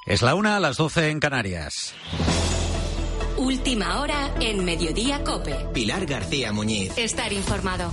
Es la 1, a las 12 en Canarias. Última hora en Mediodía COPE. Pilar García Muñiz. Estar informado.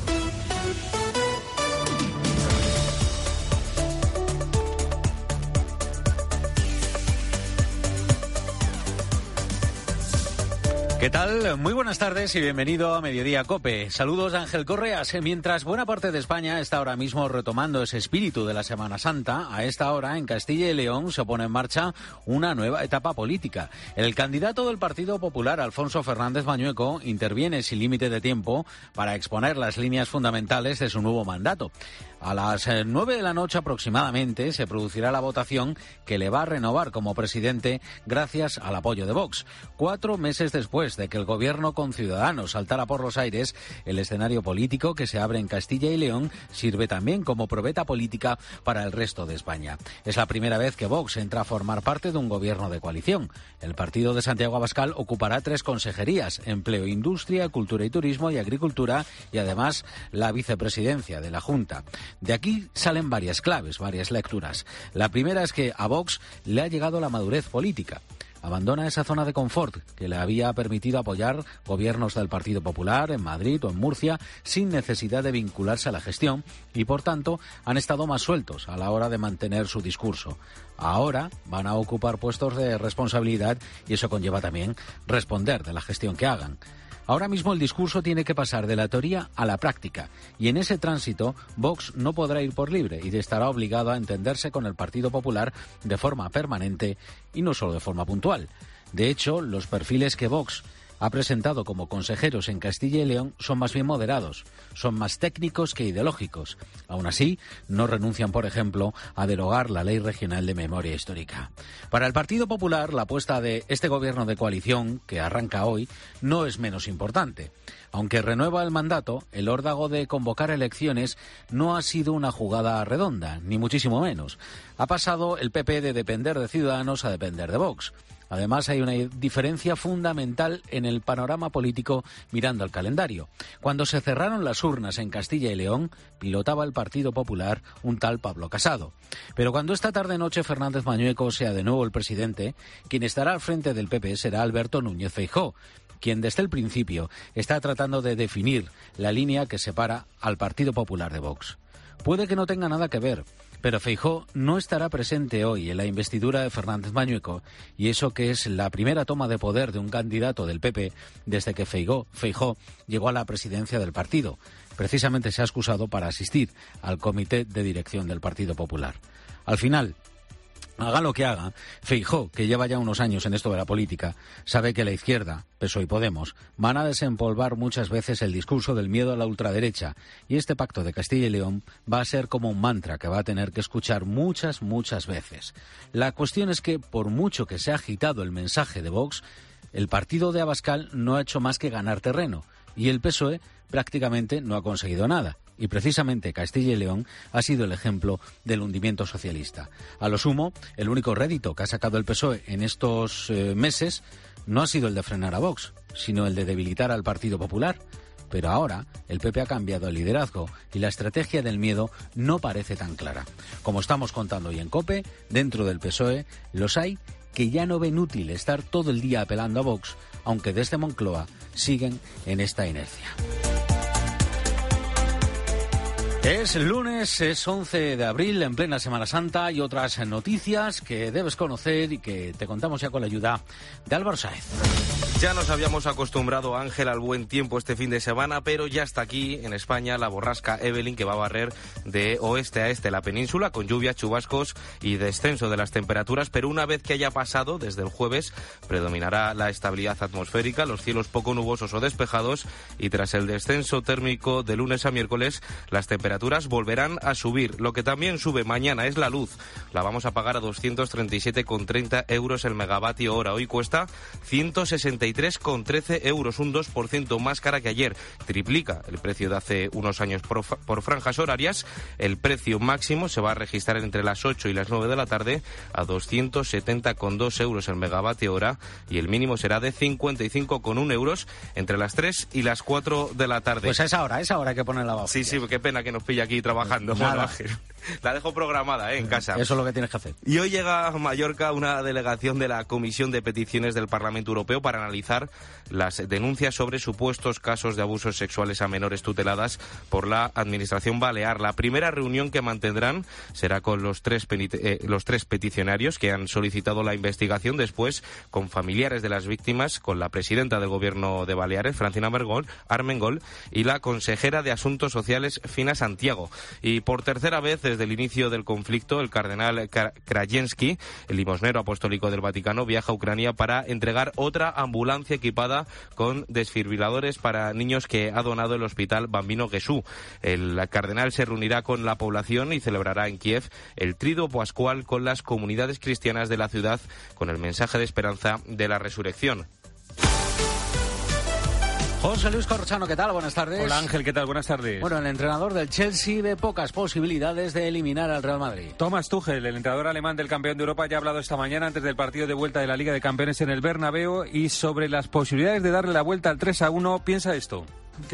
¿Qué tal? Muy buenas tardes y bienvenido a Mediodía COPE. Saludos de Ángel Correas. Mientras buena parte de España está ahora mismo retomando ese espíritu de la Semana Santa, a esta hora en Castilla y León se pone en marcha una nueva etapa política. El candidato del Partido Popular, Alfonso Fernández Mañueco, interviene sin límite de tiempo para exponer las líneas fundamentales de su nuevo mandato. A las 9 de la noche aproximadamente se producirá la votación que le va a renovar como presidente gracias al apoyo de Vox. 4 meses después de que el gobierno con Ciudadanos saltara por los aires, el escenario político que se abre en Castilla y León sirve también como probeta política para el resto de España. Es la primera vez que Vox entra a formar parte de un gobierno de coalición. El partido de Santiago Abascal ocupará 3 consejerías: Empleo, Industria, Cultura y Turismo y Agricultura, y además la vicepresidencia de la Junta. De aquí salen varias claves, varias lecturas. La primera es que a Vox le ha llegado la madurez política. Abandona esa zona de confort que le había permitido apoyar gobiernos del Partido Popular en Madrid o en Murcia sin necesidad de vincularse a la gestión y, por tanto, han estado más sueltos a la hora de mantener su discurso. Ahora van a ocupar puestos de responsabilidad y eso conlleva también responder de la gestión que hagan. Ahora mismo el discurso tiene que pasar de la teoría a la práctica y en ese tránsito Vox no podrá ir por libre y estará obligado a entenderse con el Partido Popular de forma permanente y no solo de forma puntual. De hecho, los perfiles que Vox ha presentado como consejeros en Castilla y León son más bien moderados, son más técnicos que ideológicos. Aún así, no renuncian, por ejemplo, a derogar la Ley Regional de Memoria Histórica. Para el Partido Popular, la apuesta de este gobierno de coalición, que arranca hoy, no es menos importante. Aunque renueva el mandato, el órdago de convocar elecciones no ha sido una jugada redonda, ni muchísimo menos. Ha pasado el PP de depender de Ciudadanos a depender de Vox. Además, hay una diferencia fundamental en el panorama político mirando al calendario. Cuando se cerraron las urnas en Castilla y León, pilotaba el Partido Popular un tal Pablo Casado. Pero cuando esta tarde-noche Fernández Mañueco sea de nuevo el presidente, quien estará al frente del PP será Alberto Núñez Feijóo, quien desde el principio está tratando de definir la línea que separa al Partido Popular de Vox. Puede que no tenga nada que ver, pero Feijóo no estará presente hoy en la investidura de Fernández Mañueco, y eso que es la primera toma de poder de un candidato del PP desde que Feijóo llegó a la presidencia del partido. Precisamente se ha excusado para asistir al comité de dirección del Partido Popular. Al final, haga lo que haga, Feijóo, que lleva ya unos años en esto de la política, sabe que la izquierda, PSOE y Podemos, van a desempolvar muchas veces el discurso del miedo a la ultraderecha, y este pacto de Castilla y León va a ser como un mantra que va a tener que escuchar muchas veces. La cuestión es que, por mucho que se ha agitado el mensaje de Vox, el partido de Abascal no ha hecho más que ganar terreno, y el PSOE prácticamente no ha conseguido nada. Y precisamente Castilla y León ha sido el ejemplo del hundimiento socialista. A lo sumo, el único rédito que ha sacado el PSOE en estos meses no ha sido el de frenar a Vox, sino el de debilitar al Partido Popular. Pero ahora el PP ha cambiado el liderazgo y la estrategia del miedo no parece tan clara. Como estamos contando hoy en COPE, dentro del PSOE los hay que ya no ven útil estar todo el día apelando a Vox, aunque desde Moncloa siguen en esta inercia. Es lunes, es 11 de abril, en plena Semana Santa, y otras noticias que debes conocer y que te contamos ya con la ayuda de Álvaro Sáez. Ya nos habíamos acostumbrado, Ángel, al buen tiempo este fin de semana, pero ya está aquí en España la borrasca Evelyn, que va a barrer de oeste a este la península, con lluvias, chubascos y descenso de las temperaturas. Pero una vez que haya pasado, desde el jueves, predominará la estabilidad atmosférica, los cielos poco nubosos o despejados, y tras el descenso térmico de lunes a miércoles, las temperaturas volverán a subir. Lo que también sube mañana es la luz. La vamos a pagar a 237,30 euros el megavatio hora. Hoy cuesta 163,13 euros, un 2% más cara que ayer. Triplica el precio de hace unos años por franjas horarias. El precio máximo se va a registrar entre las 8 y las 9 de la tarde a 270,2 euros el megavatio hora, y el mínimo será de 55,1 euros entre las 3 y las 4 de la tarde. Pues a esa hora hay que poner la baja. Sí, qué pena que nos pilla aquí trabajando. Nada. La dejo programada, en casa. Eso es lo que tienes que hacer. Y hoy llega a Mallorca una delegación de la Comisión de Peticiones del Parlamento Europeo para analizar las denuncias sobre supuestos casos de abusos sexuales a menores tuteladas por la Administración Balear. La primera reunión que mantendrán será con los tres peticionarios que han solicitado la investigación, después con familiares de las víctimas, con la presidenta del Gobierno de Baleares, Francina Armengol, y la consejera de Asuntos Sociales, Fina Santiago. Y por tercera vez desde el inicio del conflicto, el cardenal Krajewski, el limosnero apostólico del Vaticano, viaja a Ucrania para entregar otra ambulancia equipada con desfibriladores para niños que ha donado el Hospital Bambino Gesù. El cardenal se reunirá con la población y celebrará en Kiev el Triduo Pascual con las comunidades cristianas de la ciudad, con el mensaje de esperanza de la resurrección. José Luis Corrochano, ¿qué tal? Buenas tardes. Hola Ángel, ¿qué tal? Buenas tardes. Bueno, el entrenador del Chelsea ve pocas posibilidades de eliminar al Real Madrid. Thomas Tuchel, el entrenador alemán del campeón de Europa, ya ha hablado esta mañana antes del partido de vuelta de la Liga de Campeones en el Bernabéu, y sobre las posibilidades de darle la vuelta al 3-1, piensa esto.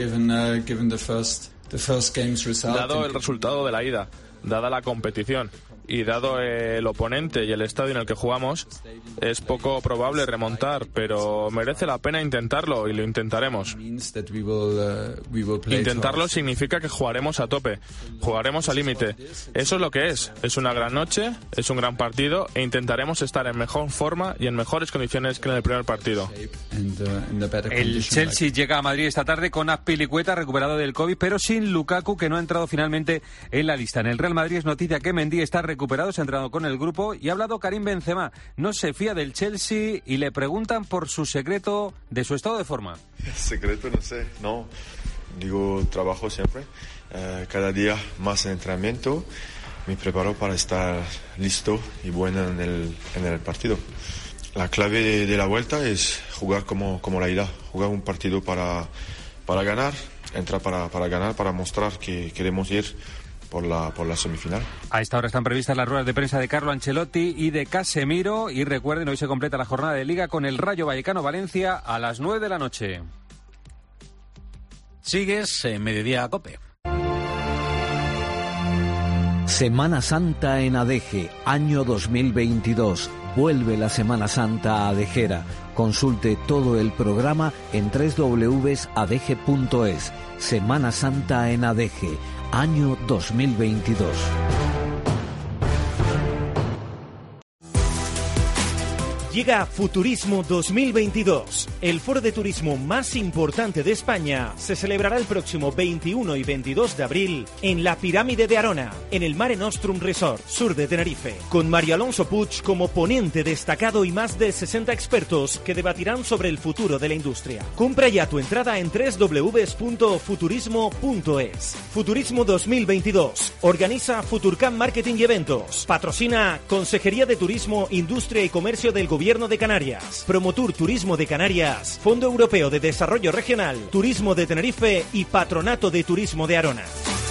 Dado el resultado de la ida, dada la competición y dado el oponente y el estadio en el que jugamos, es poco probable remontar, pero merece la pena intentarlo y lo intentaremos. Intentarlo significa que jugaremos a tope, jugaremos al límite. Eso es lo que es una gran noche, es un gran partido e intentaremos estar en mejor forma y en mejores condiciones que en el primer partido. El Chelsea llega a Madrid esta tarde con Azpilicueta, recuperado del COVID, pero sin Lukaku, que no ha entrado finalmente en la lista. En el Real Madrid es noticia que Mendy está recuperado, se ha entrenado con el grupo, y ha hablado Karim Benzema. No se fía del Chelsea y le preguntan por su secreto de su estado de forma. Secreto, no sé, no. Digo, trabajo siempre, cada día más en entrenamiento. Me preparo para estar listo y bueno en el partido. La clave de la vuelta es jugar como la ida, jugar un partido para ganar, entrar para ganar, para mostrar que queremos ir por la semifinal. A esta hora están previstas las ruedas de prensa de Carlo Ancelotti y de Casemiro, y recuerden, hoy se completa la jornada de Liga con el Rayo Vallecano-Valencia a las 9 de la noche. Sigues en Mediodía Cope. Semana Santa en Adeje, año 2022. Vuelve la Semana Santa a Adejera. Consulte todo el programa en www.adeje.es. Semana Santa en Adeje, año 2022. Llega Futurismo 2022. El foro de turismo más importante de España se celebrará el próximo 21 y 22 de abril en la Pirámide de Arona, en el Mare Nostrum Resort, sur de Tenerife, con Mario Alonso Puig como ponente destacado y más de 60 expertos que debatirán sobre el futuro de la industria. Compra ya tu entrada en www.futurismo.es. Futurismo 2022. Organiza Futurcam Marketing y Eventos. Patrocina Consejería de Turismo, Industria y Comercio del Gobierno de Canarias, Promotur Turismo de Canarias, Fondo Europeo de Desarrollo Regional, Turismo de Tenerife y Patronato de Turismo de Arona.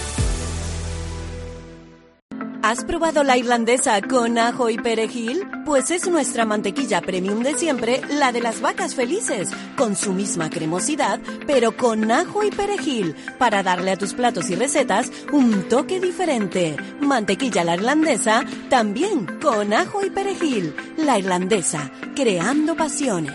¿Has probado la irlandesa con ajo y perejil? Pues es nuestra mantequilla premium de siempre, la de las vacas felices, con su misma cremosidad, pero con ajo y perejil, para darle a tus platos y recetas un toque diferente. Mantequilla la irlandesa, también con ajo y perejil. La irlandesa, creando pasiones.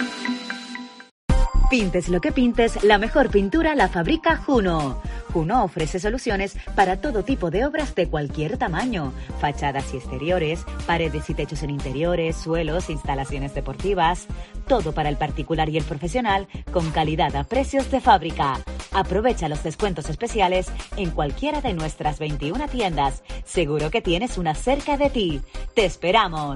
Pintes lo que pintes, la mejor pintura la fabrica Juno. Juno ofrece soluciones para todo tipo de obras de cualquier tamaño. Fachadas y exteriores, paredes y techos en interiores, suelos, instalaciones deportivas. Todo para el particular y el profesional, con calidad a precios de fábrica. Aprovecha los descuentos especiales en cualquiera de nuestras 21 tiendas. Seguro que tienes una cerca de ti. ¡Te esperamos!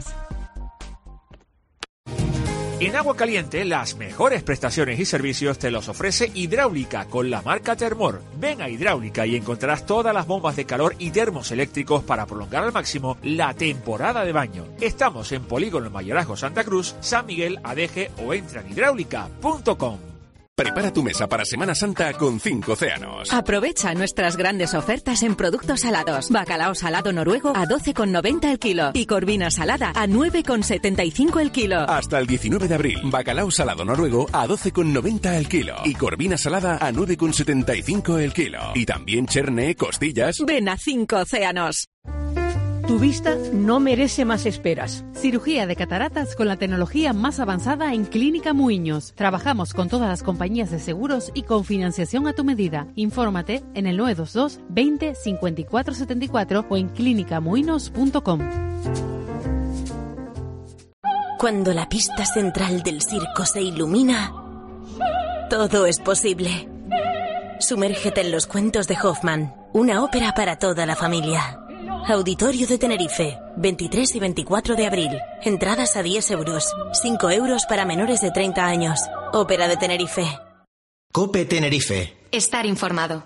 En agua caliente, las mejores prestaciones y servicios te los ofrece Hidráulica con la marca Termor. Ven a Hidráulica y encontrarás todas las bombas de calor y termos eléctricos para prolongar al máximo la temporada de baño. Estamos en Polígono Mayorazgo Santa Cruz, San Miguel, Adeje, o entra en hidráulica.com. Prepara tu mesa para Semana Santa con 5 océanos. Aprovecha nuestras grandes ofertas en productos salados. Bacalao salado noruego a 12,90 el kilo y corvina salada a 9,75 el kilo. Hasta el 19 de abril, bacalao salado noruego a 12,90 el kilo y corvina salada a 9,75 el kilo. Y también cherne, costillas. Ven a 5 océanos. Tu vista no merece más esperas. Cirugía de cataratas con la tecnología más avanzada en Clínica Muiños. Trabajamos con todas las compañías de seguros y con financiación a tu medida. Infórmate en el 922 20 54 74 o en clinicamuinos.com. Cuando la pista central del circo se ilumina, todo es posible. Sumérgete en los cuentos de Hoffman, una ópera para toda la familia. Auditorio de Tenerife, 23 y 24 de abril. Entradas a 10 euros, 5 euros para menores de 30 años. Ópera de Tenerife. COPE Tenerife. Estar informado.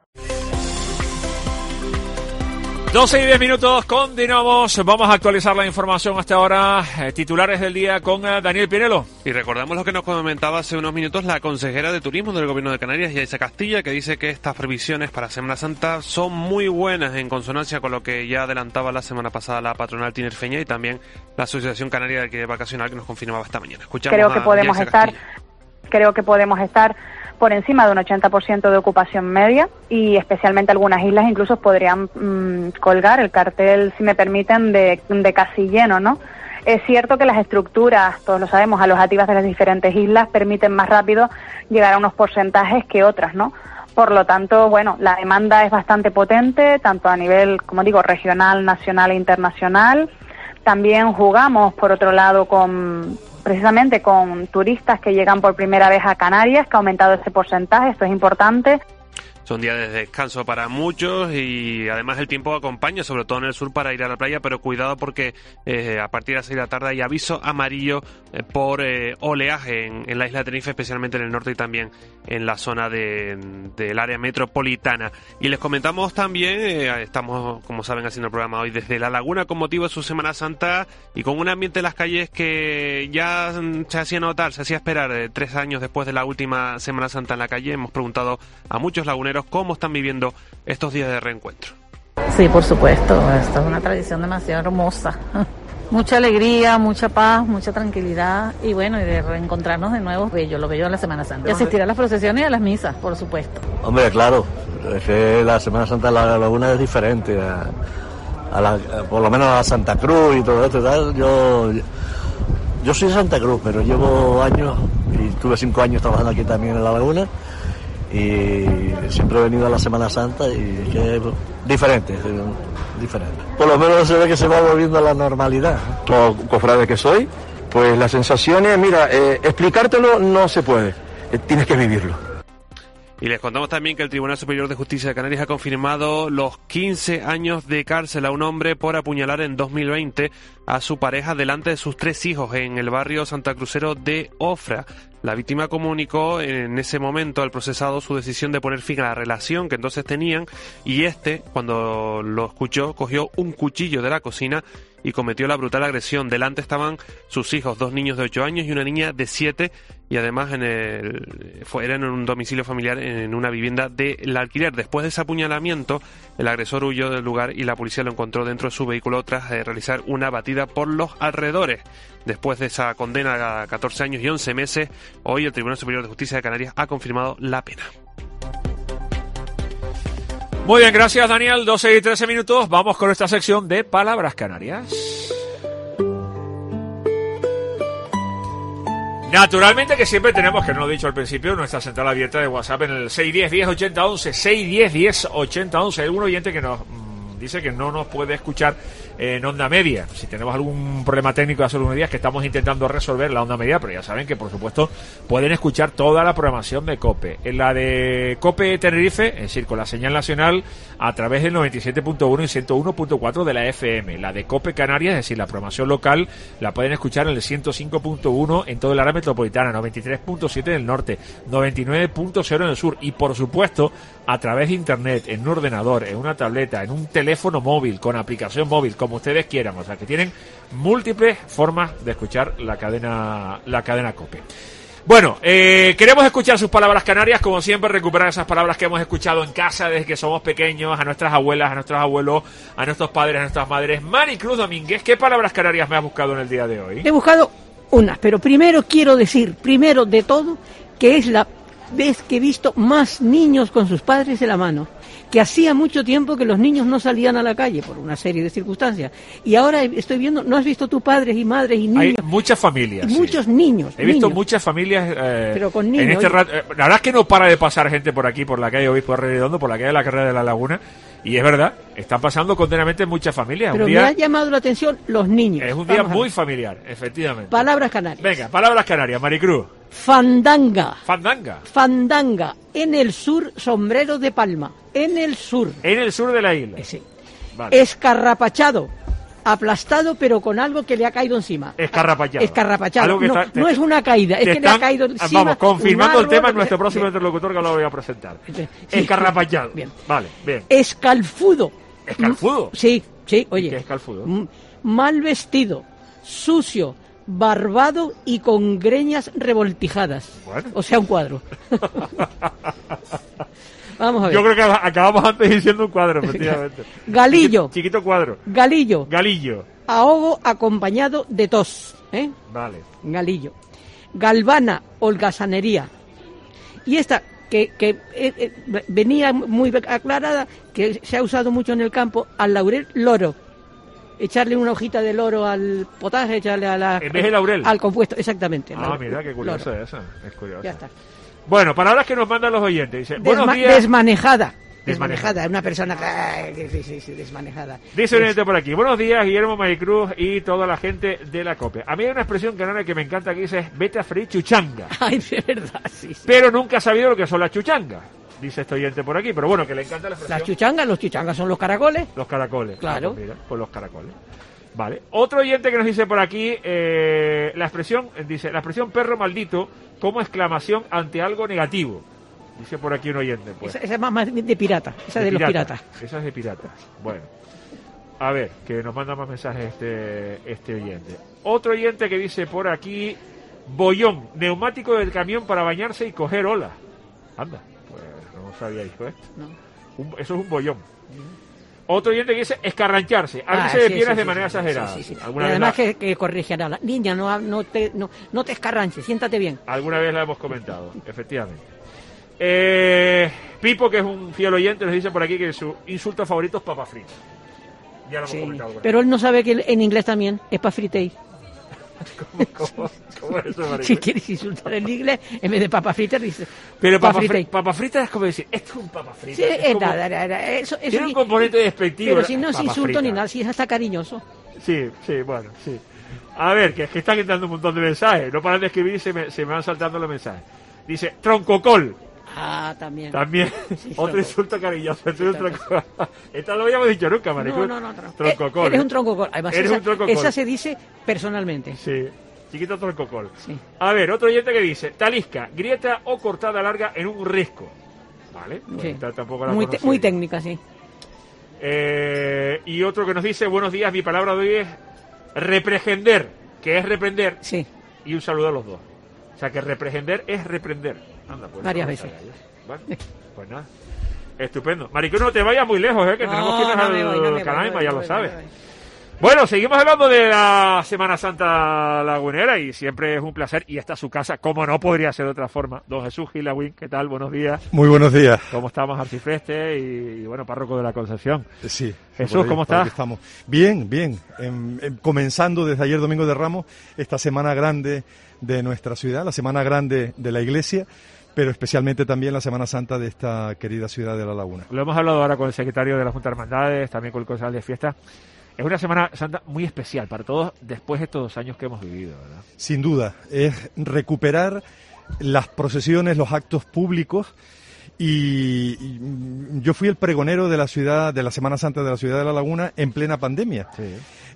12 y 10 minutos, continuamos. Vamos a actualizar la información hasta ahora. Titulares del día con Daniel Pinelo. Y recordamos lo que nos comentaba hace unos minutos la consejera de Turismo del Gobierno de Canarias, Yaisa Castilla, que dice que estas previsiones para Semana Santa son muy buenas, en consonancia con lo que ya adelantaba la semana pasada la patronal tinerfeña y también la Asociación Canaria de Alquiler Vacacional, que nos confirmaba esta mañana. Escuchamos Creo que podemos estar por encima de un 80% de ocupación media y especialmente algunas islas incluso podrían colgar el cartel, si me permiten, de casi lleno, ¿no? Es cierto que las estructuras, todos lo sabemos, alojativas de las diferentes islas permiten más rápido llegar a unos porcentajes que otras, ¿no? Por lo tanto, bueno, la demanda es bastante potente, tanto a nivel, como digo, regional, nacional e internacional. También jugamos, por otro lado, precisamente con turistas que llegan por primera vez a Canarias, que ha aumentado ese porcentaje, esto es importante. Son días de descanso para muchos y además el tiempo acompaña, sobre todo en el sur, para ir a la playa, pero cuidado porque a partir de las 6 de la tarde hay aviso amarillo por oleaje en la isla de Tenerife, especialmente en el norte y también en la zona del área metropolitana. Y les comentamos también, estamos, como saben, haciendo el programa hoy desde La Laguna con motivo de su Semana Santa y con un ambiente en las calles que ya se hacía notar, se hacía esperar 3 años después de la última Semana Santa en la calle. Hemos preguntado a muchos laguneros cómo están viviendo estos días de reencuentro. Sí, por supuesto, esta es una tradición demasiado hermosa. Mucha alegría, mucha paz, mucha tranquilidad y bueno, y de reencontrarnos de nuevo, lo bello de la Semana Santa. Y asistir a las procesiones y a las misas, por supuesto. Hombre, claro, es que la Semana Santa de La Laguna es diferente, por lo menos a Santa Cruz y todo esto y tal. Yo soy de Santa Cruz, pero llevo años y tuve 5 años trabajando aquí también en La Laguna. Y siempre he venido a la Semana Santa y es que es diferente. Por lo menos se ve que se va volviendo a la normalidad. Como cofrade que soy, pues las sensaciones, mira, explicártelo no se puede, tienes que vivirlo. Y les contamos también que el Tribunal Superior de Justicia de Canarias ha confirmado los 15 años de cárcel a un hombre por apuñalar en 2020 a su pareja delante de sus 3 hijos en el barrio santacrucero de Ofra. La víctima comunicó en ese momento al procesado su decisión de poner fin a la relación que entonces tenían y cuando lo escuchó, cogió un cuchillo de la cocina y cometió la brutal agresión. Delante estaban sus hijos, 2 niños de 8 años y una niña de 7, y además eran en un domicilio familiar en una vivienda del alquiler. Después de ese apuñalamiento, el agresor huyó del lugar y la policía lo encontró dentro de su vehículo tras realizar una batida por los alrededores. Después de esa condena a 14 años y 11 meses, hoy el Tribunal Superior de Justicia de Canarias ha confirmado la pena. Muy bien, gracias Daniel. 12 y 13 minutos. Vamos con esta sección de Palabras Canarias. Naturalmente que siempre tenemos, que no lo he dicho al principio, nuestra central abierta de WhatsApp en el 610-10-80-11, 610-10-80-11. Hay un oyente que nos dice que no nos puede escuchar en onda media. Si tenemos algún problema técnico hace unos días que estamos intentando resolver la onda media, pero ya saben que por supuesto pueden escuchar toda la programación de COPE. En la de COPE Tenerife, es decir, con la señal nacional a través del 97.1 y 101.4 de la FM. La de COPE Canarias, es decir, la programación local, la pueden escuchar en el 105.1 en toda el área metropolitana, 93.7 en el norte, 99.0 en el sur y por supuesto a través de internet, en un ordenador, en una tableta, en un teléfono móvil, con aplicación móvil, como ustedes quieran. O sea, que tienen múltiples formas de escuchar la cadena COPE. Bueno, queremos escuchar sus palabras canarias, como siempre, recuperar esas palabras que hemos escuchado en casa desde que somos pequeños, a nuestras abuelas, a nuestros abuelos, a nuestros padres, a nuestras madres. Maricruz Domínguez, ¿qué palabras canarias me has buscado en el día de hoy? He buscado unas, pero primero quiero decir, primero de todo, que es la vez que he visto más niños con sus padres de la mano, que hacía mucho tiempo que los niños no salían a la calle por una serie de circunstancias, y ahora estoy viendo, ¿no has visto tú padres y madres y niños? Hay muchas familias. Muchos niños. He visto muchas familias pero con niños, en este rato. La verdad es que no para de pasar gente por aquí, por la calle Obispo Arredondo, por la calle de la Carrera de la Laguna, y es verdad, están pasando continuamente muchas familias. Pero me ha llamado la atención los niños. Es un día muy familiar, efectivamente. Palabras canarias. Venga, palabras canarias, Maricruz. Fandanga. Fandanga. Fandanga. En el sur, sombrero de palma. En el sur. En el sur de la isla. Sí. Vale. Escarrapachado. Aplastado, pero con algo que le ha caído encima. Escarrapachado. Escarrapachado. No es una caída, es que le ha caído encima. Vamos, confirmando el tema en nuestro próximo interlocutor que lo voy a presentar. Sí. Escarrapachado. Bien. Vale, bien. Escalfudo. ¿Escalfudo? Sí, oye. ¿Qué es escalfudo? Mal vestido, sucio, barbado y con greñas revoltijadas. Bueno. O sea, un cuadro. Vamos a ver. Yo creo que acabamos antes diciendo un cuadro, efectivamente. Galillo. Chiquito cuadro. Galillo. Ahogo acompañado de tos. Vale. Galillo. Galvana, holgazanería. Y esta, que venía muy aclarada, que se ha usado mucho en el campo, al laurel, loro. Echarle una hojita de loro al potaje, echarle a la... En vez de laurel. Al compuesto, exactamente. Mira, qué curioso eso. Es curioso. Ya está. Bueno, palabras que nos mandan los oyentes. Dice, buenos días. Desmanejada, una persona desmanejada. Dice un oyente por aquí, buenos días, Guillermo, Maricruz y toda la gente de la COPE. A mí hay una expresión canaria que me encanta que dice, vete a freír chuchanga. Ay, de verdad, sí. Pero nunca he sabido lo que son las chuchangas, dice este oyente por aquí, pero bueno, que le encanta la expresión. Los chuchangas son los caracoles. Los caracoles. Claro. Pues mira, pues los caracoles. Vale. Otro oyente que nos dice por aquí, la expresión perro maldito como exclamación ante algo negativo. Dice por aquí un oyente. Pues. Esa es más de pirata, esa de los piratas. Esa es de piratas. Bueno. A ver, que nos manda más mensajes este oyente. Otro oyente que dice por aquí, bollón, neumático del camión para bañarse y coger olas. Anda, pues no sabía esto. No. Eso es un bollón. Otro oyente que dice escarrancharse, abrirse de piernas de manera exagerada. Sí. Y además que corrige a la niña, no te escarranches, siéntate bien. Alguna vez la hemos comentado, efectivamente. Pipo, que es un fiel oyente, nos dice por aquí que su insulto favorito es papa frita. Ya lo hemos comentado. Pero él no sabe que en inglés también es pa' fritéis. ¿Cómo es eso, María? Si quieres insultar en inglés, en vez de papa frita, dice. Pero papa frita es como decir, esto es un papa frita. Sí, eso tiene un componente despectivo. Pero si no es insulto ni nada, si es hasta cariñoso. Sí, bueno, sí. A ver, que es que están entrando un montón de mensajes. No paran de escribir y se me van saltando los mensajes. Dice, troncocol. También. Sí, otro insulto cariñoso. Esta no lo habíamos dicho nunca, Maricruz. No. Troncocol. Eres un troncocol. Además, esa se dice personalmente. Sí. Chiquito troncocol. Sí. A ver, otro oyente que dice, talisca, grieta o cortada larga en un risco. Vale. Sí. Tampoco la muy técnica, sí. Y otro que nos dice, buenos días, mi palabra de hoy es reprehender, que es reprender. Sí. Y un saludo a los dos. O sea, que reprehender es reprender. Anda, pues, varias veces. Bueno, pues nada. Estupendo. Maricruz, no te vayas muy lejos, que tenemos que irnos al Canaima, ya lo sabes. Bueno, seguimos hablando de la Semana Santa lagunera y siempre es un placer. Y esta es su casa, como no podría ser de otra forma. Don Jesús Gil Lagüín, ¿qué tal? Buenos días. Muy buenos días. ¿Cómo estamos, arcipreste y bueno, párroco de la Concepción? Sí. Jesús, ¿cómo estás? Estamos. Bien. Comenzando desde ayer, Domingo de Ramos, esta semana grande de nuestra ciudad, la semana grande de la Iglesia, pero especialmente también la Semana Santa de esta querida ciudad de La Laguna. Lo hemos hablado ahora con el secretario de la Junta de Hermandades, también con el concejal de fiesta. Es una Semana Santa muy especial para todos después de estos 2 años que hemos vivido, ¿verdad? Sin duda, es recuperar las procesiones, los actos públicos. Y yo fui el pregonero de la ciudad, de la Semana Santa de la ciudad de La Laguna en plena pandemia. Sí.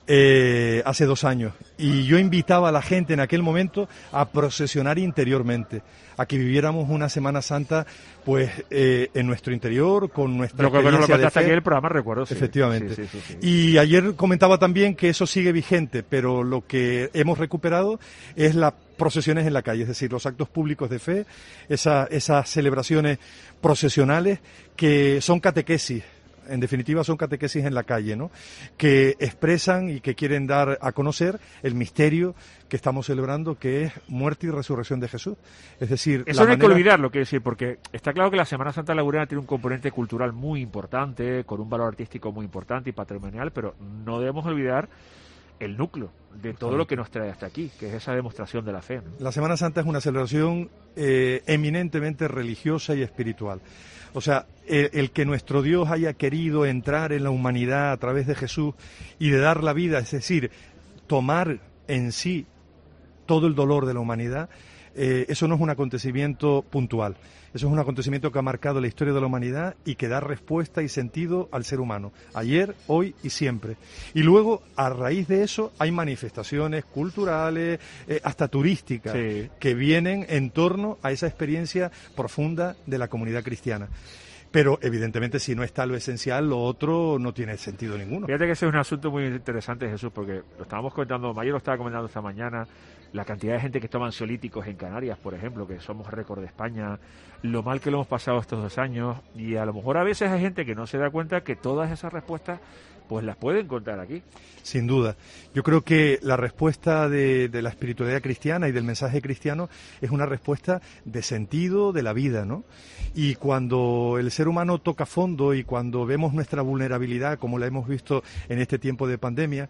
hace 2 años, y yo invitaba a la gente en aquel momento a procesionar interiormente, a que viviéramos una Semana Santa pues en nuestro interior, con nuestra experiencia de fe. Aquí en el programa, recuerdo. Sí. Efectivamente. Sí. Y ayer comentaba también que eso sigue vigente, pero lo que hemos recuperado es las procesiones en la calle, es decir, los actos públicos de fe, esas celebraciones procesionales que son catequesis. En definitiva, son catequesis en la calle, ¿no? Que expresan y que quieren dar a conocer el misterio que estamos celebrando, que es muerte y resurrección de Jesús. Es decir, eso no hay que olvidarlo, quiero decir, porque está claro que la Semana Santa Laurena tiene un componente cultural muy importante, con un valor artístico muy importante y patrimonial, pero no debemos olvidar el núcleo de todo lo que nos trae hasta aquí, que es esa demostración de la fe, ¿no? La Semana Santa es una celebración eminentemente religiosa y espiritual. O sea, el que nuestro Dios haya querido entrar en la humanidad a través de Jesús y de dar la vida, es decir, tomar en sí todo el dolor de la humanidad, eso no es un acontecimiento puntual. Eso es un acontecimiento que ha marcado la historia de la humanidad y que da respuesta y sentido al ser humano, ayer, hoy y siempre. Y luego, a raíz de eso, hay manifestaciones culturales, hasta turísticas, que vienen en torno a esa experiencia profunda de la comunidad cristiana. Pero, evidentemente, si no está lo esencial, lo otro no tiene sentido ninguno. Fíjate que ese es un asunto muy interesante, Jesús, porque lo estábamos comentando, Mayo lo estaba comentando esta mañana, la cantidad de gente que toma ansiolíticos en Canarias, por ejemplo, que somos récord de España, lo mal que lo hemos pasado estos 2 años, y a lo mejor a veces hay gente que no se da cuenta que todas esas respuestas pues las pueden encontrar aquí. Sin duda. Yo creo que la respuesta de la espiritualidad cristiana y del mensaje cristiano es una respuesta de sentido de la vida, ¿no? Y cuando el ser humano toca fondo y cuando vemos nuestra vulnerabilidad, como la hemos visto en este tiempo de pandemia,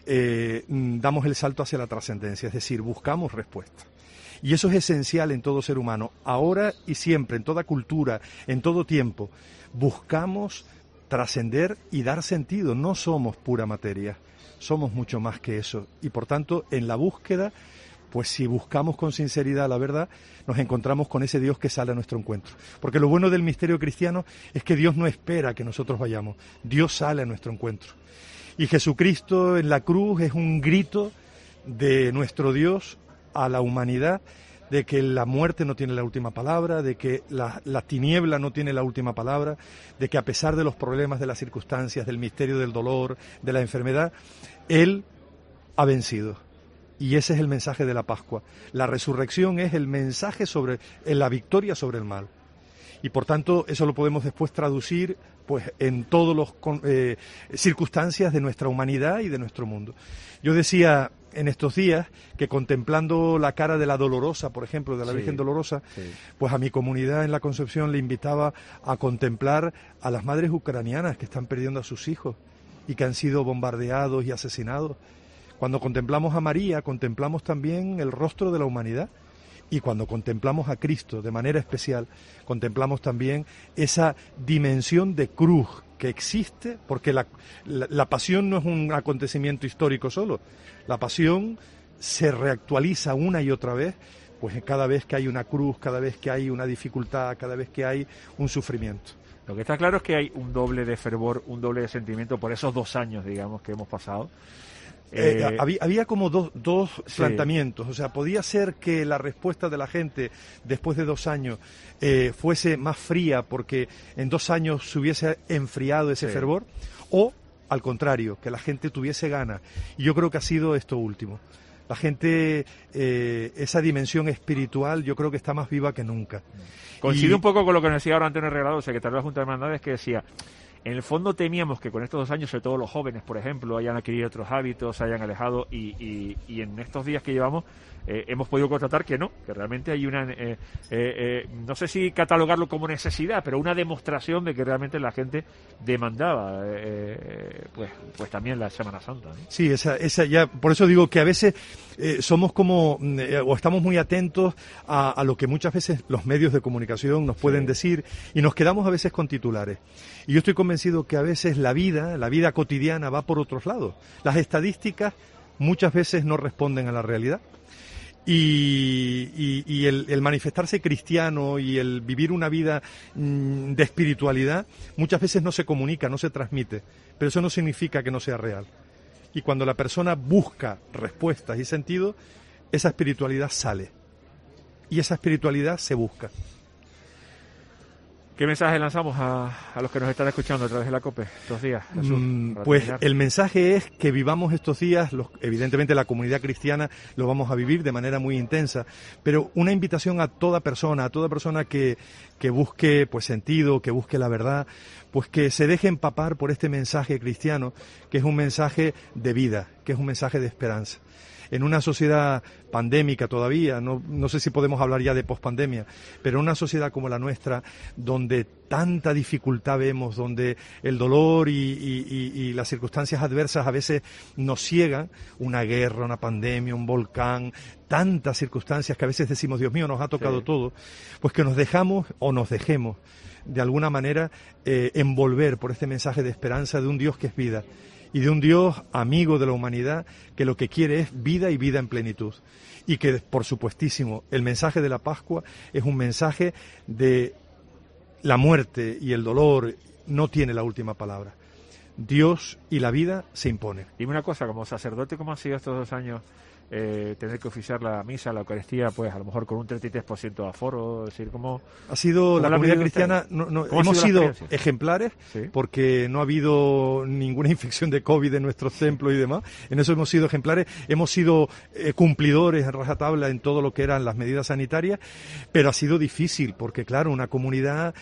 damos el salto hacia la trascendencia, es decir, buscamos respuesta. Y eso es esencial en todo ser humano, ahora y siempre, en toda cultura, en todo tiempo. Buscamos trascender y dar sentido, no somos pura materia, somos mucho más que eso. Y por tanto, en la búsqueda, pues si buscamos con sinceridad la verdad, nos encontramos con ese Dios que sale a nuestro encuentro. Porque lo bueno del misterio cristiano es que Dios no espera que nosotros vayamos, Dios sale a nuestro encuentro. Y Jesucristo en la cruz es un grito de nuestro Dios a la humanidad, de que la muerte no tiene la última palabra, de que la tiniebla no tiene la última palabra, de que a pesar de los problemas, de las circunstancias, del misterio del dolor, de la enfermedad, Él ha vencido. Y ese es el mensaje de la Pascua. La resurrección es el mensaje sobre la victoria sobre el mal. Y por tanto, eso lo podemos después traducir pues en todas las circunstancias de nuestra humanidad y de nuestro mundo. Yo decía en estos días que contemplando la cara de la Dolorosa, por ejemplo, de la Virgen Dolorosa, pues a mi comunidad en la Concepción le invitaba a contemplar a las madres ucranianas que están perdiendo a sus hijos y que han sido bombardeados y asesinados. Cuando contemplamos a María, contemplamos también el rostro de la humanidad. Y cuando contemplamos a Cristo de manera especial, contemplamos también esa dimensión de cruz que existe, porque la pasión no es un acontecimiento histórico solo. La pasión se reactualiza una y otra vez, pues cada vez que hay una cruz, cada vez que hay una dificultad, cada vez que hay un sufrimiento. Lo que está claro es que hay un doble de fervor, un doble de sentimiento por esos 2 años, digamos, que hemos pasado. Había como dos planteamientos, o sea, podía ser que la respuesta de la gente después de 2 años fuese más fría porque en 2 años se hubiese enfriado ese fervor, o al contrario, que la gente tuviese ganas. Y yo creo que ha sido esto último. La gente, esa dimensión espiritual, yo creo que está más viva que nunca. Coincide un poco con lo que nos decía ahora Antonio Regalado, secretario de la Junta de Hermandades, que decía: en el fondo temíamos que con estos 2 años, sobre todo los jóvenes, por ejemplo, hayan adquirido otros hábitos, se hayan alejado y en estos días que llevamos hemos podido constatar que no, que realmente hay una, no sé si catalogarlo como necesidad, pero una demostración de que realmente la gente demandaba pues también la Semana Santa, ¿no? Sí, esa ya, por eso digo que a veces somos como, o estamos muy atentos a lo que muchas veces los medios de comunicación nos pueden decir y nos quedamos a veces con titulares. Y yo estoy convencido que a veces la vida cotidiana va por otros lados. Las estadísticas muchas veces no responden a la realidad. Y el manifestarse cristiano y el vivir una vida de espiritualidad muchas veces no se comunica, no se transmite, pero eso no significa que no sea real. Y cuando la persona busca respuestas y sentido, esa espiritualidad sale. Y esa espiritualidad se busca. ¿Qué mensaje lanzamos a los que nos están escuchando a través de la COPE estos días, Jesús? Pues terminar. el mensaje es que vivamos estos días, evidentemente la comunidad cristiana lo vamos a vivir de manera muy intensa, pero una invitación a toda persona que busque pues sentido, que busque la verdad, pues que se deje empapar por este mensaje cristiano, que es un mensaje de vida, que es un mensaje de esperanza. En una sociedad pandémica todavía, no sé si podemos hablar ya de pospandemia, pero en una sociedad como la nuestra, donde tanta dificultad vemos, donde el dolor y las circunstancias adversas a veces nos ciegan, una guerra, una pandemia, un volcán, tantas circunstancias que a veces decimos, Dios mío, nos ha tocado todo, pues que nos dejemos o nos dejemos de alguna manera envolver por este mensaje de esperanza de un Dios que es vida. Y de un Dios amigo de la humanidad que lo que quiere es vida y vida en plenitud. Y que, por supuestísimo, el mensaje de la Pascua es un mensaje de la muerte y el dolor no tiene la última palabra. Dios y la vida se imponen. Dime una cosa, como sacerdote, ¿cómo ha sido estos 2 años tener que oficiar la misa, la Eucaristía, pues a lo mejor con un 33% de aforo? Es decir, ¿cómo ha sido la comunidad cristiana? Hemos sido ejemplares, ¿sí? Porque no ha habido ninguna infección de COVID en nuestros templos y demás. En eso hemos sido ejemplares. Hemos sido cumplidores en rajatabla en todo lo que eran las medidas sanitarias, pero ha sido difícil porque, claro, una comunidad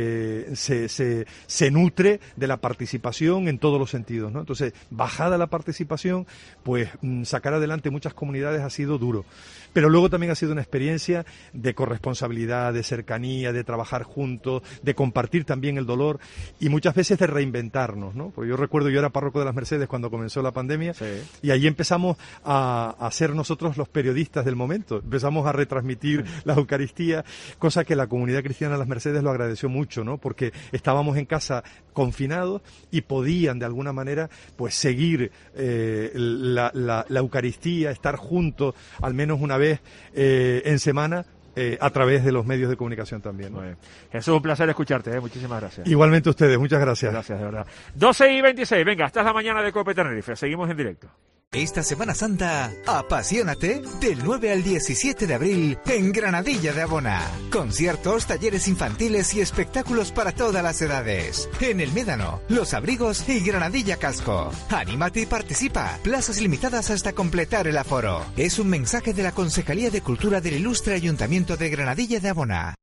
se nutre de la participación en todos los sentidos, ¿no? Entonces, bajada la participación, pues sacar adelante muchas comunidades ha sido duro, pero luego también ha sido una experiencia de corresponsabilidad, de cercanía, de trabajar juntos, de compartir también el dolor y muchas veces de reinventarnos, ¿no? Porque yo recuerdo, yo era párroco de las Mercedes cuando comenzó la pandemia, sí, y allí empezamos a ser nosotros los periodistas del momento, empezamos a retransmitir la Eucaristía, cosa que la comunidad cristiana de las Mercedes lo agradeció mucho, ¿no? Porque estábamos en casa confinados y podían de alguna manera pues seguir la Eucaristía, estar juntos al menos una vez en semana a través de los medios de comunicación también, ¿no? Jesús, un placer escucharte, muchísimas gracias. Igualmente ustedes, muchas gracias. Gracias, de verdad. 12:26, venga, esta es la mañana de COPE Tenerife, seguimos en directo. Esta Semana Santa, apasionate del 9 al 17 de abril en Granadilla de Abona. Conciertos, talleres infantiles y espectáculos para todas las edades. En El Médano, Los Abrigos y Granadilla Casco. Anímate y participa. Plazas limitadas hasta completar el aforo. Es un mensaje de la Concejalía de Cultura del Ilustre Ayuntamiento de Granadilla de Abona.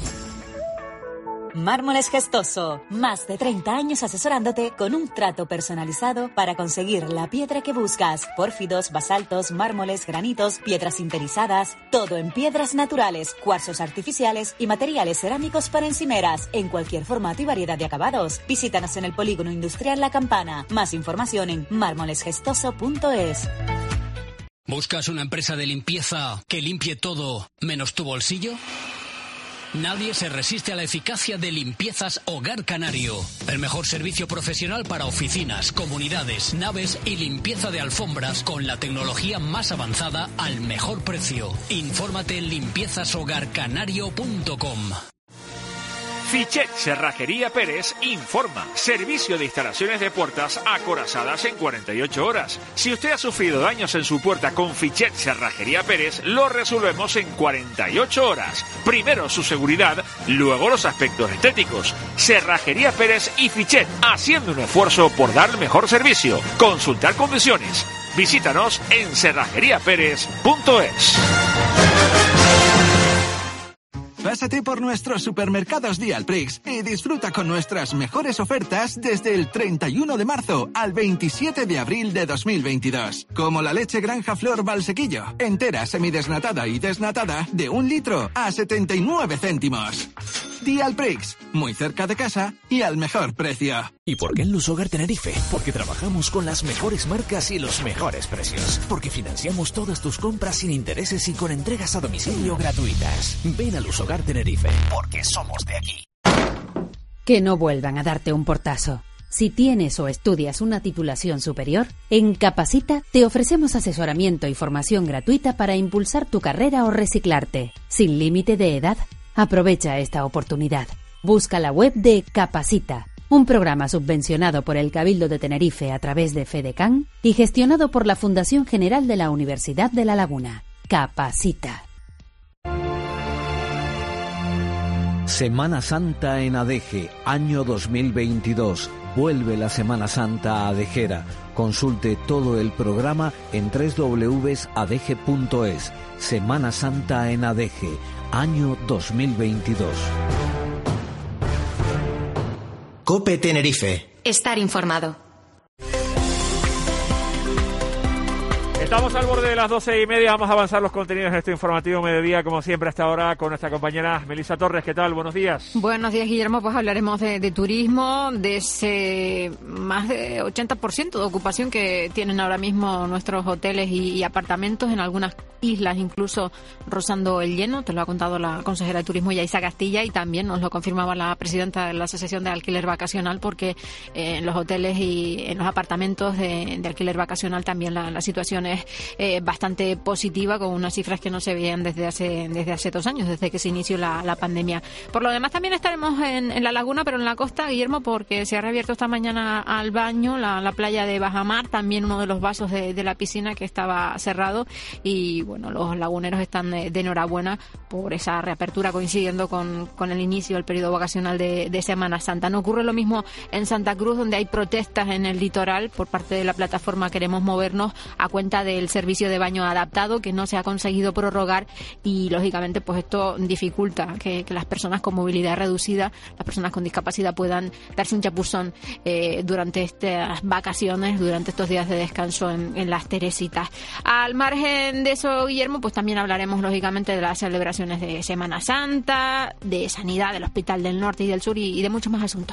Mármoles Gestoso, más de 30 años asesorándote con un trato personalizado para conseguir la piedra que buscas. Pórfidos, basaltos, mármoles, granitos, piedras sinterizadas, todo en piedras naturales, cuarzos artificiales y materiales cerámicos para encimeras, en cualquier formato y variedad de acabados. Visítanos en el Polígono Industrial La Campana. Más información en mármolesgestoso.es. ¿Buscas una empresa de limpieza que limpie todo menos tu bolsillo? Nadie se resiste a la eficacia de Limpiezas Hogar Canario. El mejor servicio profesional para oficinas, comunidades, naves y limpieza de alfombras con la tecnología más avanzada al mejor precio. Infórmate en limpiezashogarcanario.com. Fichet Cerrajería Pérez informa. Servicio de instalaciones de puertas acorazadas en 48 horas. Si usted ha sufrido daños en su puerta con Fichet Cerrajería Pérez, lo resolvemos en 48 horas. Primero su seguridad, luego los aspectos estéticos. Cerrajería Pérez y Fichet, haciendo un esfuerzo por dar el mejor servicio. Consultar condiciones. Visítanos en cerrajeriaperez.es. Pásate por nuestros supermercados Dialprix y disfruta con nuestras mejores ofertas desde el 31 de marzo al 27 de abril de 2022. Como la leche Granja Flor Valsequillo, entera, semidesnatada y desnatada, de 1 litro a 79 céntimos. Dialprix, muy cerca de casa y al mejor precio. ¿Y por qué en Lusogar Tenerife? Porque trabajamos con las mejores marcas y los mejores precios. Porque financiamos todas tus compras sin intereses y con entregas a domicilio gratuitas. Ven a Lusogar Tenerife, porque somos de aquí. Que no vuelvan a darte un portazo. Si tienes o estudias una titulación superior, en Capacita te ofrecemos asesoramiento y formación gratuita para impulsar tu carrera o reciclarte, sin límite de edad. Aprovecha esta oportunidad. Busca la web de Capacita un programa subvencionado por el Cabildo de Tenerife a través de FEDECAN y gestionado por la Fundación General de la Universidad de La Laguna. Capacita. Semana Santa en Adeje, año 2022. Vuelve la Semana Santa a Adejera. Consulte todo el programa en www.adeje.es. Semana Santa en Adeje, año 2022. COPE Tenerife. Estar informado. Estamos al borde de las 12:30, vamos a avanzar los contenidos en este informativo mediodía, como siempre hasta ahora, con nuestra compañera Melissa Torres. ¿Qué tal? Buenos días. Buenos días, Guillermo. Pues hablaremos de turismo, de ese más de 80% de ocupación que tienen ahora mismo nuestros hoteles y apartamentos, en algunas islas incluso rozando el lleno. Te lo ha contado la consejera de Turismo, Yaisa Castilla, y también nos lo confirmaba la presidenta de la Asociación de Alquiler Vacacional, porque en los hoteles y en los apartamentos de alquiler vacacional también la situación es bastante positiva, con unas cifras que no se veían desde hace 2 años, desde que se inició la pandemia. Por lo demás, también estaremos en La Laguna, pero en la costa, Guillermo, porque se ha reabierto esta mañana al baño la playa de Bajamar, también uno de los vasos de la piscina que estaba cerrado, y bueno, los laguneros están de enhorabuena por esa reapertura, coincidiendo con el inicio del periodo vacacional de Semana Santa. No ocurre lo mismo en Santa Cruz, donde hay protestas en el litoral por parte de la plataforma Queremos Movernos a cuenta del servicio de baño adaptado, que no se ha conseguido prorrogar, y lógicamente pues esto dificulta que las personas con movilidad reducida, las personas con discapacidad, puedan darse un chapuzón durante estas vacaciones, durante estos días de descanso en las Teresitas. Al margen de eso, Guillermo, pues también hablaremos lógicamente de las celebraciones de Semana Santa, de sanidad del Hospital del Norte y del Sur, y de muchos más asuntos.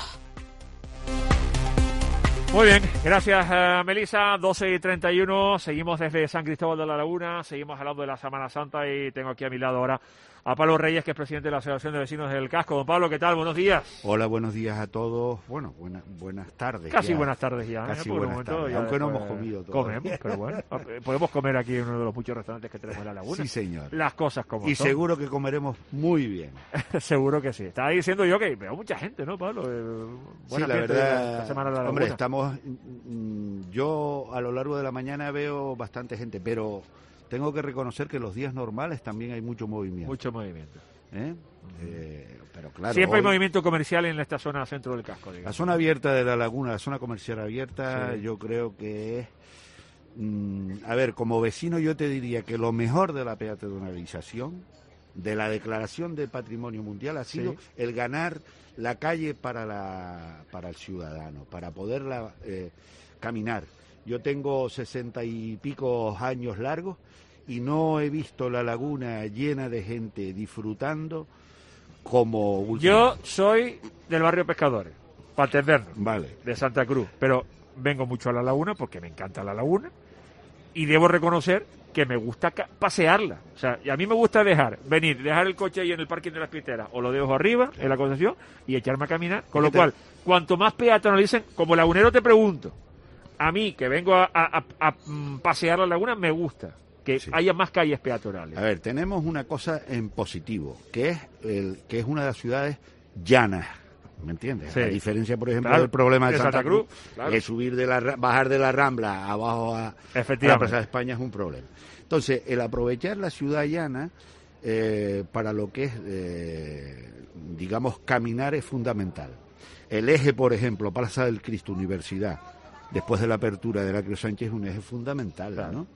Muy bien, gracias Melissa. 12:31, seguimos desde San Cristóbal de la Laguna, seguimos hablando de la Semana Santa, y tengo aquí a mi lado ahora a Pablo Reyes, que es presidente de la Asociación de Vecinos del Casco. Don Pablo, ¿qué tal? Buenos días. Hola, buenos días a todos. Bueno, buenas tardes. Casi ya. Buenas tardes ya. Casi buenas tardes, ya aunque no hemos comido todavía. Comemos, pero bueno, podemos comer aquí en uno de los muchos restaurantes que tenemos en La Laguna. Sí, señor. Las cosas como y son. Y seguro que comeremos muy bien. Seguro que sí. Estaba diciendo yo que veo mucha gente, ¿no, Pablo? Sí, la verdad, esta semana de La Laguna. Hombre, estamos... Yo a lo largo de la mañana veo bastante gente, pero tengo que reconocer que los días normales también hay mucho movimiento. Mucho movimiento. Pero claro, siempre hay movimiento comercial en esta zona centro del casco, digamos. La zona abierta de La Laguna, la zona comercial abierta, sí. Yo creo que es... a ver, como vecino yo te diría que lo mejor de la peatonalización, de la declaración de Patrimonio Mundial, ha sido el ganar la calle para el ciudadano, para poderla caminar. Yo tengo 60 y pico años largos y no he visto La Laguna llena de gente disfrutando como últimamente. Yo soy del barrio Pescadores, para entendernos, vale, de Santa Cruz, pero vengo mucho a La Laguna porque me encanta La Laguna, y debo reconocer que me gusta pasearla. O sea, y a mí me gusta dejar el coche ahí en el parking de las Piteras, o lo dejo arriba, en la Concepción, y echarme a caminar. Con lo cual, cuanto más peatonalicen, como lagunero te pregunto, a mí, que vengo a pasear La Laguna, me gusta que haya más calles peatonales. A ver, tenemos una cosa en positivo, que es una de las ciudades llanas, ¿me entiendes? Sí. A diferencia, por ejemplo, del problema de Santa Cruz, claro, que bajar de la Rambla abajo a la Plaza de España es un problema. Entonces, el aprovechar la ciudad llana para lo que es, digamos, caminar es fundamental. El eje, por ejemplo, Plaza del Cristo, Universidad, después de la apertura de Heraclio Sánchez, es un eje fundamental, claro, ¿no?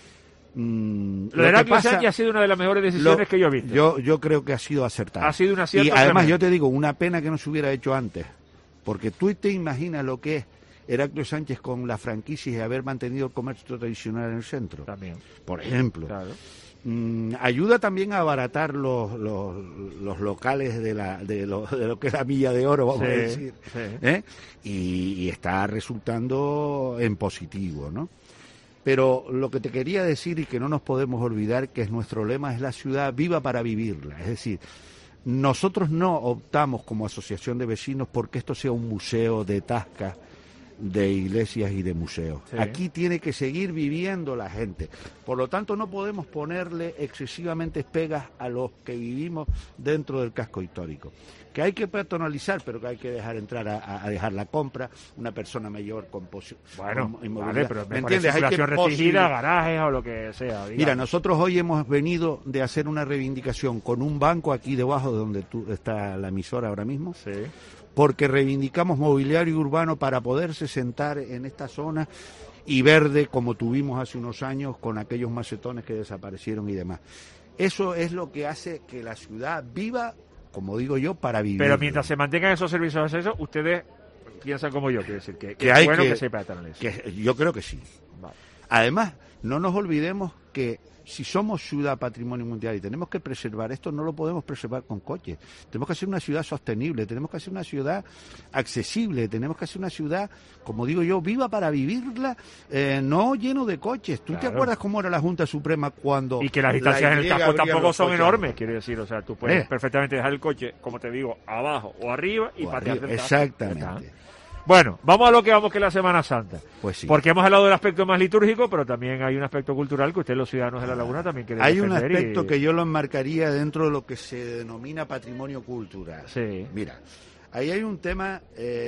Lo de Heraclio Sánchez ha sido una de las mejores decisiones que yo he visto. Yo creo que ha sido acertada. Ha sido un acierto. Y además yo te digo, una pena que no se hubiera hecho antes, porque tú te imaginas lo que es Heraclio Sánchez con la franquicia y haber mantenido el comercio tradicional en el centro. También. Por ejemplo. Claro. Ayuda también a abaratar los locales de lo que es la Milla de Oro, vamos a decir. Sí. Y está resultando en positivo, ¿no? Pero lo que te quería decir, y que no nos podemos olvidar, que es nuestro lema, es la ciudad viva para vivirla. Es decir, nosotros no optamos como asociación de vecinos porque esto sea un museo de tascas de iglesias y de museos. Sí. Aquí tiene que seguir viviendo la gente. Por lo tanto, no podemos ponerle excesivamente pegas a los que vivimos dentro del casco histórico. Que hay que peatonalizar, pero que hay que dejar entrar a dejar la compra, una persona mayor con Bueno, inmovilidad. vale, pero ¿Me entiendes? Hay que restringida, garajes o lo que sea. Digamos. Mira, nosotros hoy hemos venido de hacer una reivindicación con un banco aquí debajo de donde está la emisora ahora mismo. Sí. Porque reivindicamos mobiliario urbano para poderse sentar en esta zona y verde como tuvimos hace unos años con aquellos macetones que desaparecieron y demás. Eso es lo que hace que la ciudad viva, como digo yo, para vivir. Pero mientras se mantengan esos servicios de acceso, ustedes piensan como yo, quiero decir, que hay es bueno que se peatonalice. Yo creo que sí. Vale. Además, no nos olvidemos que si somos ciudad patrimonio mundial y tenemos que preservar esto, no lo podemos preservar con coches. Tenemos que hacer una ciudad sostenible, tenemos que hacer una ciudad accesible, tenemos que hacer una ciudad, como digo yo, viva para vivirla, no lleno de coches. ¿Tú te acuerdas cómo era la Junta Suprema cuando... Y que las distancias en el casco tampoco son enormes, quiero decir, o sea, tú puedes perfectamente dejar el coche, como te digo, abajo o arriba y patear del casco. Exactamente. Bueno, vamos a lo que vamos, que es la Semana Santa. Pues sí. Porque hemos hablado del aspecto más litúrgico, pero también hay un aspecto cultural que ustedes, los ciudadanos de La Laguna, también quieren defender. Hay un aspecto que yo lo enmarcaría dentro de lo que se denomina patrimonio cultural. Sí. Mira, ahí hay un tema,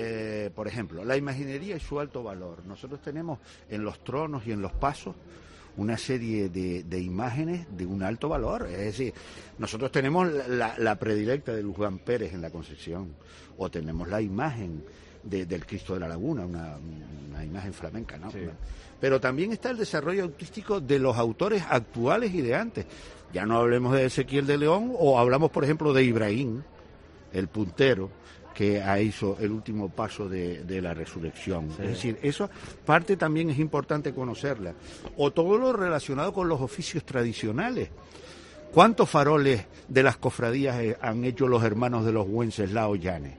por ejemplo, la imaginería y su alto valor. Nosotros tenemos en los tronos y en los pasos una serie de imágenes de un alto valor. Es decir, nosotros tenemos la predilecta de Luján Pérez en la Concepción, o tenemos la imagen del Cristo de la Laguna, una imagen flamenca, ¿no? Sí. Pero también está el desarrollo artístico de los autores actuales y de antes. Ya no hablemos de Ezequiel de León, o hablamos, por ejemplo, de Ibrahim, el puntero, que hizo el último paso de la resurrección. Sí. Es decir, esa parte también es importante conocerla. O todo lo relacionado con los oficios tradicionales. ¿Cuántos faroles de las cofradías han hecho los hermanos de los Wenceslao Llanes?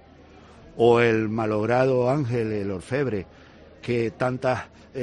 O el malogrado Ángel, el orfebre, que tantas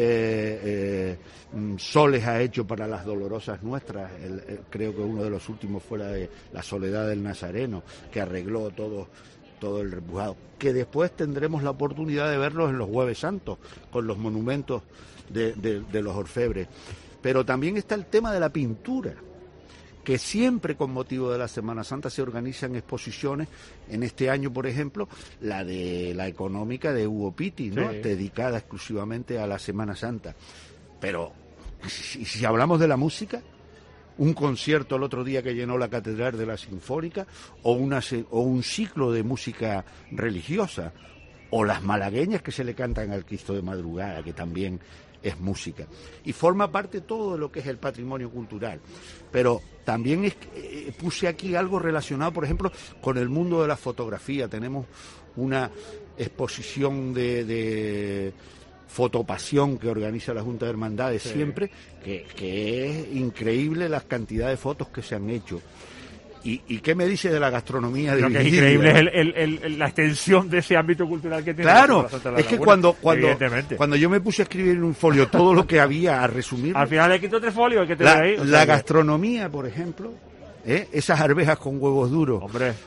soles ha hecho para las dolorosas nuestras. Creo que uno de los últimos fuera de la Soledad del Nazareno, que arregló todo el repujado. Que después tendremos la oportunidad de verlos en los Jueves Santos, con los monumentos de los orfebres. Pero también está el tema de la pintura, que siempre con motivo de la Semana Santa se organizan exposiciones. En este año, por ejemplo, la de la económica de Hugo Pitti, ¿no? Sí. Dedicada exclusivamente a la Semana Santa. Pero si hablamos de la música, un concierto el otro día que llenó la Catedral de la Sinfónica, o un ciclo de música religiosa, o las malagueñas que se le cantan al Cristo de madrugada, que también es música, y forma parte todo de lo que es el patrimonio cultural. Pero también puse aquí algo relacionado, por ejemplo, con el mundo de la fotografía. Tenemos una exposición de fotopasión que organiza la Junta de Hermandades, sí, siempre, que es increíble las cantidades de fotos que se han hecho. ¿Y qué me dice de la gastronomía de Virginia? Lo que es increíble es la extensión de ese ámbito cultural que tiene. Claro, es que cuando yo me puse a escribir en un folio todo lo que había, a resumir. Al final le quito 3 folios, hay que tener ahí. La gastronomía, por ejemplo, esas arvejas con huevos duros,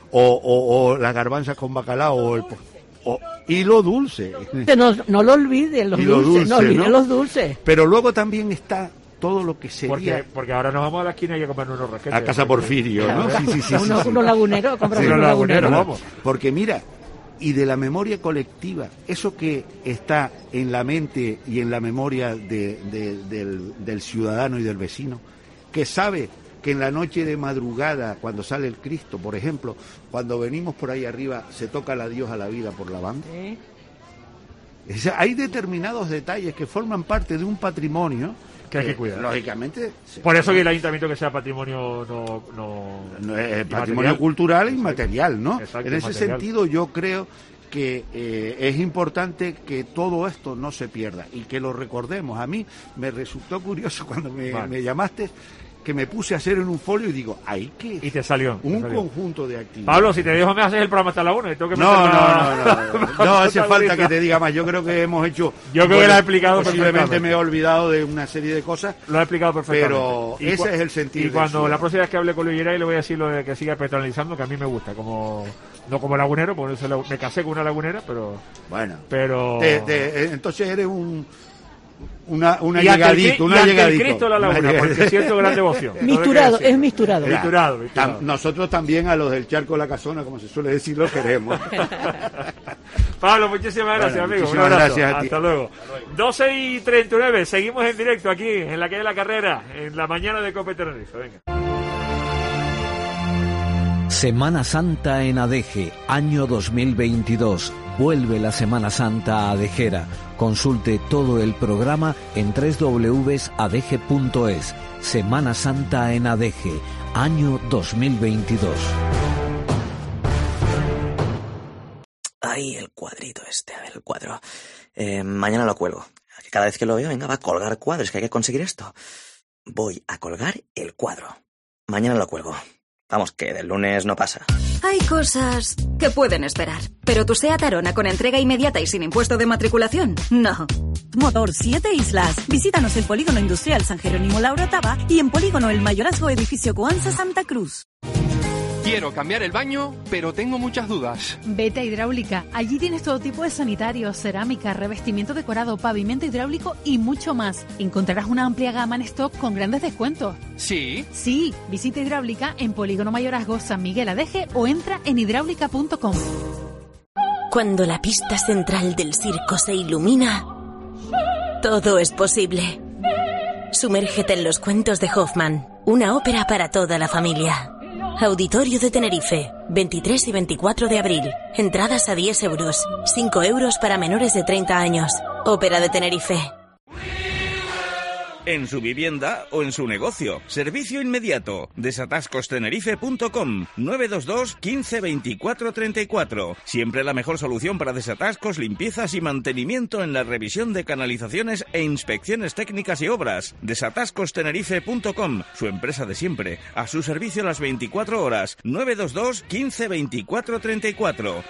o las garbanzas con bacalao, y lo dulce. No lo olvide, los dulces, no olvide los dulces. Pero luego también está todo lo que sería... Porque ahora nos vamos a la esquina y a comer unos rasquetes. A Casa Porfirio, ¿no? Sí. Unos laguneros, compramos unos laguneros. Vamos. Porque mira, y de la memoria colectiva, eso que está en la mente y en la memoria del ciudadano y del vecino, que sabe que en la noche de madrugada, cuando sale el Cristo, por ejemplo, cuando venimos por ahí arriba, se toca la Dios a la vida por la banda. ¿Sí? Hay determinados detalles que forman parte de un patrimonio que hay que cuidar. Lógicamente. Por eso que el ayuntamiento que sea patrimonio patrimonio cultural e inmaterial, ¿no? Exacto, en ese sentido yo creo que es importante que todo esto no se pierda y que lo recordemos. A mí me resultó curioso cuando me llamaste que me puse a hacer en un folio y digo, ¿hay qué? Y te salió. Conjunto de actividades. Pablo, si te digo me haces el programa hasta la 1 y tengo que No hace falta que te diga más. Yo creo que hemos hecho... Yo creo que lo he explicado posiblemente me he olvidado de una serie de cosas. Lo he explicado perfectamente. Pero ese es el sentido. Y cuando la próxima vez que hable con Luis Geray le voy a decir lo de que siga petrolizando, que a mí me gusta, no como lagunero, porque me casé con una lagunera, pero... Bueno. Pero... entonces eres una llegadito. El Cristo de la laguna, porque siento gran devoción. Misturado. Nosotros también a los del Charco de la Casona, como se suele decir, lo queremos. Pablo, muchísimas gracias, amigo. Un abrazo. Gracias a ti. Hasta luego. 12:39, seguimos en directo aquí, en la calle La Carrera, en la mañana de COPE Tenerife. Venga. Semana Santa en Adeje, año 2022. Vuelve la Semana Santa a Adejera. Consulte todo el programa en www.adeje.es. Semana Santa en Adeje, año 2022. Ay, el cuadrito este, a ver, el cuadro. Mañana lo cuelgo. Cada vez que lo veo, venga, va a colgar cuadros, que hay que conseguir esto. Voy a colgar el cuadro. Mañana lo cuelgo. Vamos, que del lunes no pasa. Hay cosas que pueden esperar, pero tu SEAT Arona con entrega inmediata y sin impuesto de matriculación, no. Motor 7 Islas. Visítanos en Polígono Industrial San Jerónimo La Orotava y en Polígono El Mayorazgo Edificio Coanza Santa Cruz. Quiero cambiar el baño, pero tengo muchas dudas. Vete a Hidráulica. Allí tienes todo tipo de sanitarios, cerámica, revestimiento decorado, pavimento hidráulico y mucho más. Encontrarás una amplia gama en stock con grandes descuentos. ¿Sí? Sí. Visita Hidráulica en Polígono Mayorazgo San Miguel Adeje o entra en hidráulica.com. Cuando la pista central del circo se ilumina, todo es posible. Sumérgete en los cuentos de Hoffman, una ópera para toda la familia. Auditorio de Tenerife, 23 y 24 de abril. Entradas a 10 euros, 5 euros para menores de 30 años. Ópera de Tenerife. En su vivienda o en su negocio. Servicio inmediato. Desatascostenerife.com 922 15 24 34. Siempre la mejor solución para desatascos, limpiezas y mantenimiento en la revisión de canalizaciones e inspecciones técnicas y obras. Desatascostenerife.com, su empresa de siempre. A su servicio las 24 horas. 922 15 24 34.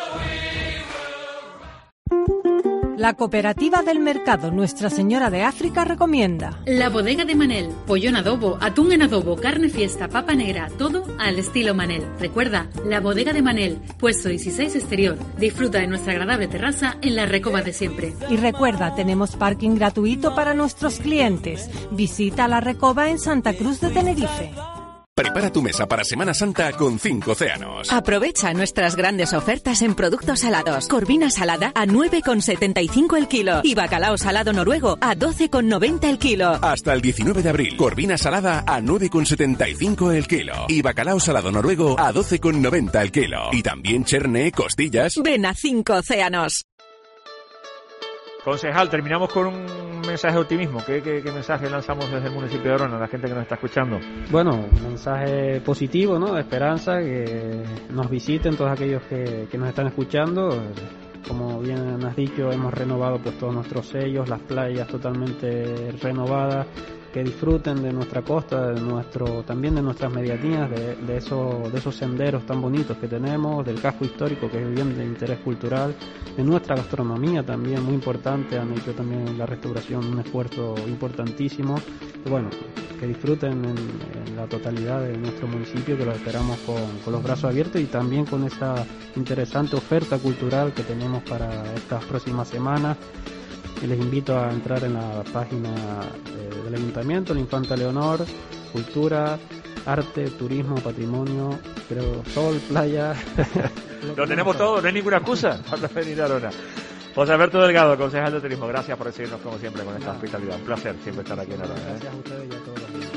La Cooperativa del Mercado Nuestra Señora de África recomienda La Bodega de Manel, pollo en adobo, atún en adobo, carne fiesta, papa negra, todo al estilo Manel. Recuerda, La Bodega de Manel, puesto 16 exterior. Disfruta de nuestra agradable terraza en la Recoba de siempre. Y recuerda, tenemos parking gratuito para nuestros clientes. Visita la Recoba en Santa Cruz de Tenerife. Prepara tu mesa para Semana Santa con 5 océanos. Aprovecha nuestras grandes ofertas en productos salados. Corvina salada a 9,75 el kilo y bacalao salado noruego a 12,90 el kilo. Hasta el 19 de abril, corvina salada a 9,75 el kilo y bacalao salado noruego a 12,90 el kilo. Y también cherne, costillas. Ven a 5 océanos. Concejal, terminamos con un mensaje de optimismo. ¿Qué mensaje lanzamos desde el municipio de Arona a la gente que nos está escuchando? Bueno, un mensaje positivo, ¿no? De esperanza, que nos visiten todos aquellos que nos están escuchando. Como bien has dicho, hemos renovado pues todos nuestros sellos, las playas totalmente renovadas, que disfruten de nuestra costa, también de nuestras medianías, de esos senderos tan bonitos que tenemos, del casco histórico que es bien de interés cultural, de nuestra gastronomía también muy importante. Han hecho también la restauración un esfuerzo importantísimo. Y bueno, que disfruten en la totalidad de nuestro municipio, que los esperamos con los brazos abiertos y también con esa interesante oferta cultural que tenemos para estas próximas semanas. Y les invito a entrar en la página del Ayuntamiento, la Infanta Leonor, Cultura, Arte, Turismo, Patrimonio, creo, Sol, Playa. Lo tenemos todo, no hay ninguna excusa para venir a Arona. José Alberto Delgado, concejal de Turismo, gracias por recibirnos como siempre con esta hospitalidad. Un placer siempre estar aquí en Arona. Gracias a ustedes y a todos los días.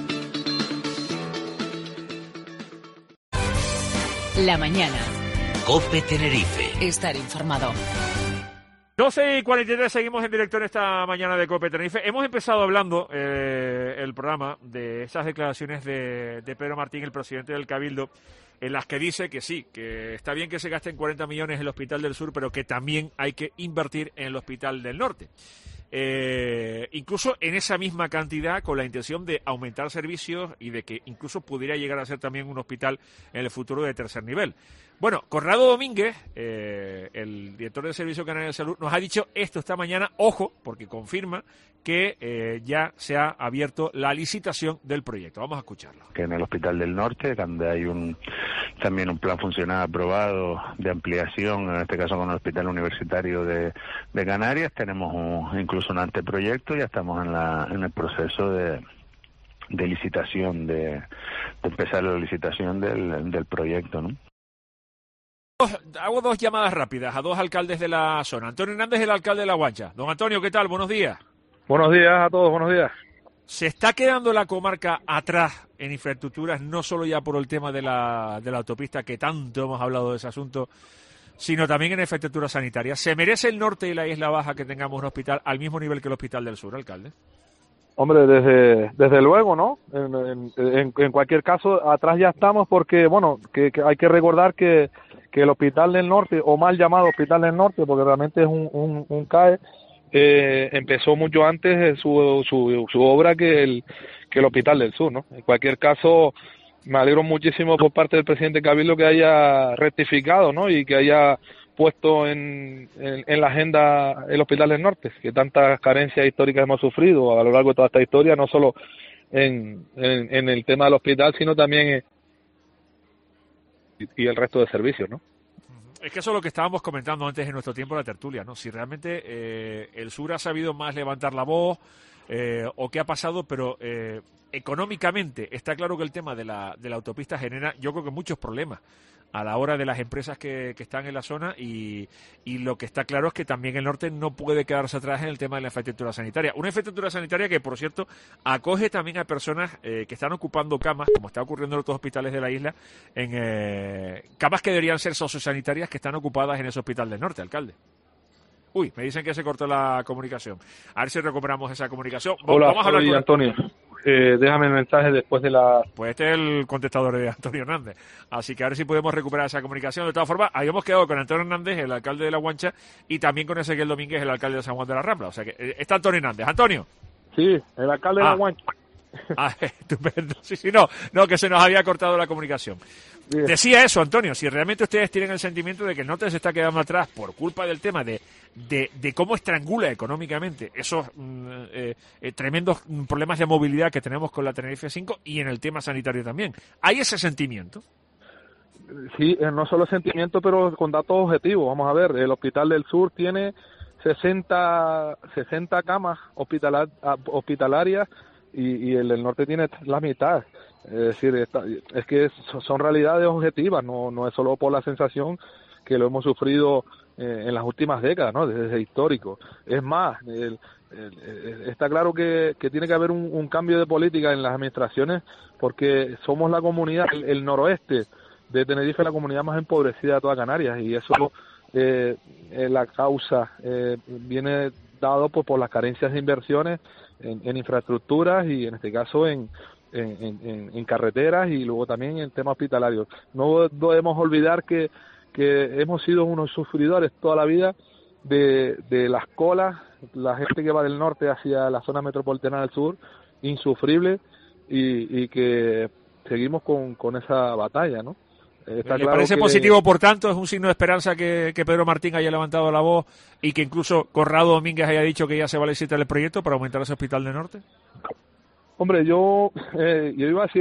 La mañana. COPE Tenerife. Estar informado. 12:43, seguimos en directo en esta mañana de COPE Tenerife. Hemos empezado hablando el programa de esas declaraciones de Pedro Martín, el presidente del Cabildo, en las que dice que sí, que está bien que se gasten 40 millones en el Hospital del Sur, pero que también hay que invertir en el Hospital del Norte. incluso en esa misma cantidad, con la intención de aumentar servicios y de que incluso pudiera llegar a ser también un hospital en el futuro de tercer nivel. Bueno, Conrado Domínguez, el director del Servicio Canario de Salud, nos ha dicho esto esta mañana, ojo, porque confirma que ya se ha abierto la licitación del proyecto. Vamos a escucharlo. Que en el Hospital del Norte, donde hay también un plan funcional aprobado de ampliación, en este caso con el Hospital Universitario de Canarias, tenemos incluso un anteproyecto, ya estamos en el proceso de licitación, de empezar la licitación del proyecto, ¿no? Hago dos llamadas rápidas a dos alcaldes de la zona. Antonio Hernández, el alcalde de La Guancha. Don Antonio, ¿qué tal? Buenos días. Buenos días a todos, buenos días. ¿Se está quedando la comarca atrás en infraestructuras, no solo ya por el tema de la autopista, que tanto hemos hablado de ese asunto, sino también en infraestructura sanitaria? ¿Se merece el norte y la Isla Baja que tengamos un hospital al mismo nivel que el Hospital del Sur, alcalde? Hombre, desde luego, ¿no? En cualquier caso, atrás ya estamos porque, bueno, que hay que recordar que el Hospital del Norte, o mal llamado Hospital del Norte, porque realmente es un CAE, empezó mucho antes su obra que el Hospital del Sur, ¿no? En cualquier caso, me alegro muchísimo por parte del presidente Cabildo que haya rectificado, ¿no? Y que haya puesto en la agenda el Hospital del Norte, que tantas carencias históricas hemos sufrido a lo largo de toda esta historia, no solo en el tema del hospital, sino también y el resto de servicios, ¿no? Es que eso es lo que estábamos comentando antes en nuestro tiempo de la tertulia, ¿no? Si realmente el sur ha sabido más levantar la voz o qué ha pasado, pero económicamente está claro que el tema de la autopista genera, yo creo que muchos problemas a la hora de las empresas que están en la zona y lo que está claro es que también el norte no puede quedarse atrás en el tema de la infraestructura sanitaria. Una infraestructura sanitaria que, por cierto, acoge también a personas que están ocupando camas, como está ocurriendo en otros hospitales de la isla, en camas que deberían ser sociosanitarias que están ocupadas en ese hospital del norte, alcalde. Uy, me dicen que se cortó la comunicación. A ver si recuperamos esa comunicación. Hola, vamos a hablar soy Antonio. Déjame el mensaje después de la... Pues este es el contestador de Antonio Hernández. Así que a ver si podemos recuperar esa comunicación. De todas formas, habíamos quedado con Antonio Hernández, el alcalde de La Guancha, y también con Ezequiel Domínguez, el alcalde de San Juan de la Rambla. O sea que está Antonio Hernández. Antonio. Sí, el alcalde de La Guancha. Estupendo. Sí, no, que se nos había cortado la comunicación. Bien. Decía eso, Antonio, si realmente ustedes tienen el sentimiento de que el norte se está quedando atrás por culpa del tema de cómo estrangula económicamente esos tremendos problemas de movilidad que tenemos con la Tenerife 5 y en el tema sanitario también. ¿Hay ese sentimiento? Sí, no solo sentimiento, pero con datos objetivos. Vamos a ver, el Hospital del Sur tiene 60 camas hospitalarias y el del norte tiene la mitad. Es decir, es que son realidades objetivas, no es solo por la sensación que lo hemos sufrido en las últimas décadas, ¿no? Desde histórico. Es más, está claro que tiene que haber un cambio de política en las administraciones porque somos la comunidad, el noroeste de Tenerife, la comunidad más empobrecida de toda Canarias, y eso la causa viene dado por las carencias de inversiones en infraestructuras y en este caso en carreteras y luego también en temas hospitalarios. No debemos olvidar que hemos sido unos sufridores toda la vida de las colas, la gente que va del norte hacia la zona metropolitana del sur, insufrible, y que seguimos con esa batalla, ¿no? ¿Le parece positivo, por tanto? ¿Es un signo de esperanza que Pedro Martín haya levantado la voz y que incluso Conrado Domínguez haya dicho que ya se va a licitar el proyecto para aumentar ese hospital del norte? Hombre, yo iba a decir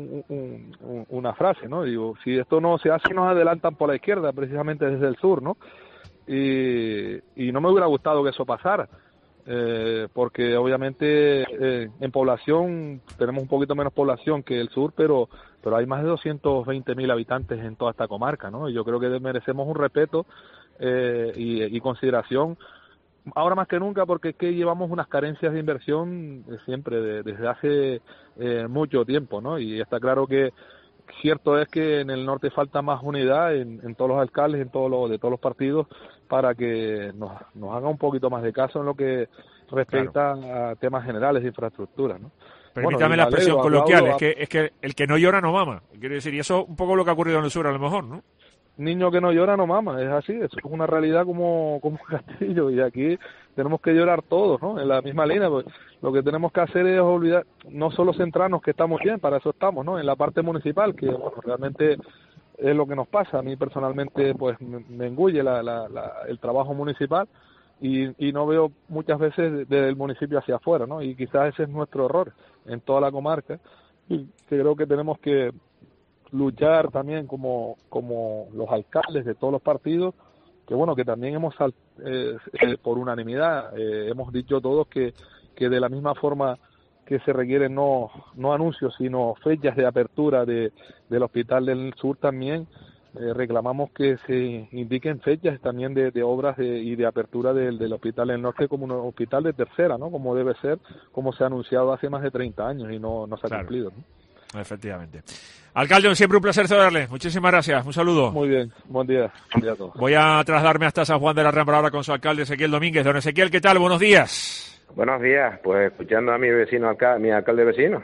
una frase, ¿no? Digo, si esto no se hace, nos adelantan por la izquierda, precisamente desde el sur, ¿no? Y no me hubiera gustado que eso pasara, porque obviamente en población tenemos un poquito menos población que el sur, pero hay más de 220.000 habitantes en toda esta comarca, ¿no? Y yo creo que merecemos un respeto y consideración, ahora más que nunca, porque es que llevamos unas carencias de inversión siempre, desde hace mucho tiempo, ¿no? Y está claro que cierto es que en el norte falta más unidad en todos los alcaldes, de todos los partidos, para que nos haga un poquito más de caso en lo que respecta a temas generales de infraestructura, ¿no? Permítame la expresión coloquial, es que el que no llora no mama, quiero decir, y eso es un poco lo que ha ocurrido en el sur a lo mejor, ¿no? niño que no llora no mama, es así, eso es una realidad como un castillo, y aquí tenemos que llorar todos, ¿no? En la misma línea, pues lo que tenemos que hacer es olvidar, no solo centrarnos que estamos bien, para eso estamos, ¿no? En la parte municipal, que bueno, realmente es lo que nos pasa. A mí personalmente pues me engulle el trabajo municipal y no veo muchas veces desde el municipio hacia afuera, ¿no? Y quizás ese es nuestro error en toda la comarca, y que creo que tenemos que luchar también como los alcaldes de todos los partidos, que bueno, que también hemos por unanimidad hemos dicho todos que de la misma forma que se requieren no anuncios sino fechas de apertura del Hospital del Sur, también reclamamos que se indiquen fechas también de obras y de apertura del Hospital del Norte como un hospital de tercera, ¿no? Como debe ser, como se ha anunciado hace más de 30 años y no se ha cumplido, ¿no? Efectivamente. Alcalde, siempre un placer saludarle. Muchísimas gracias. Un saludo. Muy bien. Buen día. Buen día a todos. Voy a trasladarme hasta San Juan de la Rambla ahora con su alcalde Ezequiel Domínguez. Don Ezequiel, ¿qué tal? Buenos días. Buenos días. Pues escuchando a mi vecino, mi alcalde vecino.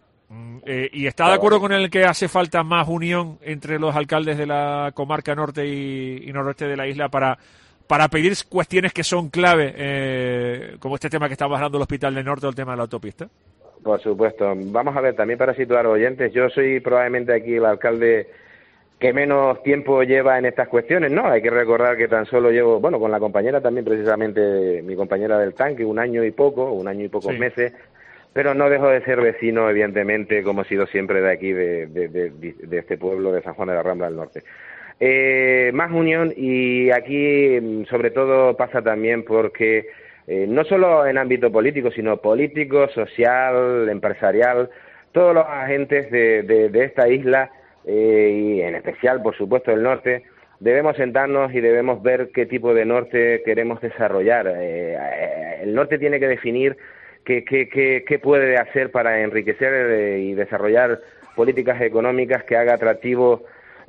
¿Y está de acuerdo con el que hace falta más unión entre los alcaldes de la comarca norte y noroeste de la isla para pedir cuestiones que son clave, como este tema que estamos hablando del Hospital del Norte o el tema de la autopista? Por supuesto. Vamos a ver, también para situar oyentes, yo soy probablemente aquí el alcalde que menos tiempo lleva en estas cuestiones, ¿no? Hay que recordar que tan solo llevo, bueno, con la compañera también precisamente, mi compañera del tanque, un año y pocos sí. meses, pero no dejo de ser vecino, evidentemente, como he sido siempre de aquí, de este pueblo de San Juan de la Rambla del Norte. Más unión, y aquí sobre todo pasa también porque no solo en ámbito político, sino político, social, empresarial, todos los agentes de esta isla, y en especial, por supuesto, del norte, debemos sentarnos y debemos ver qué tipo de norte queremos desarrollar. El norte tiene que definir qué puede hacer para enriquecer y desarrollar políticas económicas que haga atractivo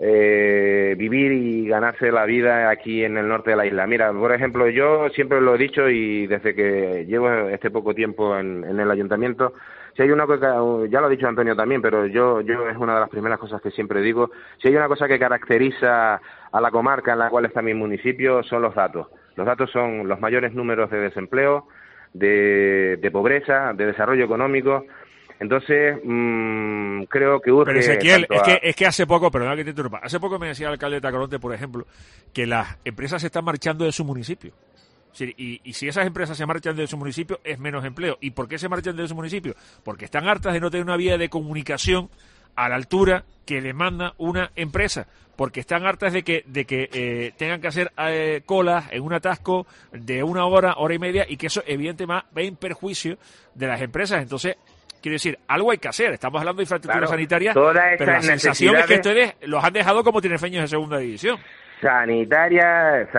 vivir y ganarse la vida aquí en el norte de la isla. Mira, por ejemplo, yo siempre lo he dicho y desde que llevo este poco tiempo en el ayuntamiento, si hay una cosa, ya lo ha dicho Antonio también, pero yo es una de las primeras cosas que siempre digo, si hay una cosa que caracteriza a la comarca en la cual está mi municipio, son los datos. Los datos son los mayores números de desempleo, de pobreza, de desarrollo económico. Entonces, creo que urge... Pero Ezequiel, es que hace poco, perdona que te interrumpa, hace poco me decía el alcalde de Tacoronte, por ejemplo, que las empresas se están marchando de su municipio. Y si esas empresas se marchan de su municipio, es menos empleo. ¿Y por qué se marchan de su municipio? Porque están hartas de no tener una vía de comunicación a la altura que demanda una empresa. Porque están hartas de que tengan que hacer colas en un atasco de 1 hora, hora y media, y que eso evidentemente va en perjuicio de las empresas. Entonces, quiero decir, algo hay que hacer. Estamos hablando de infraestructuras sanitarias, pero la sensación es que ustedes los han dejado como tinerfeños de segunda división. Sanitarias,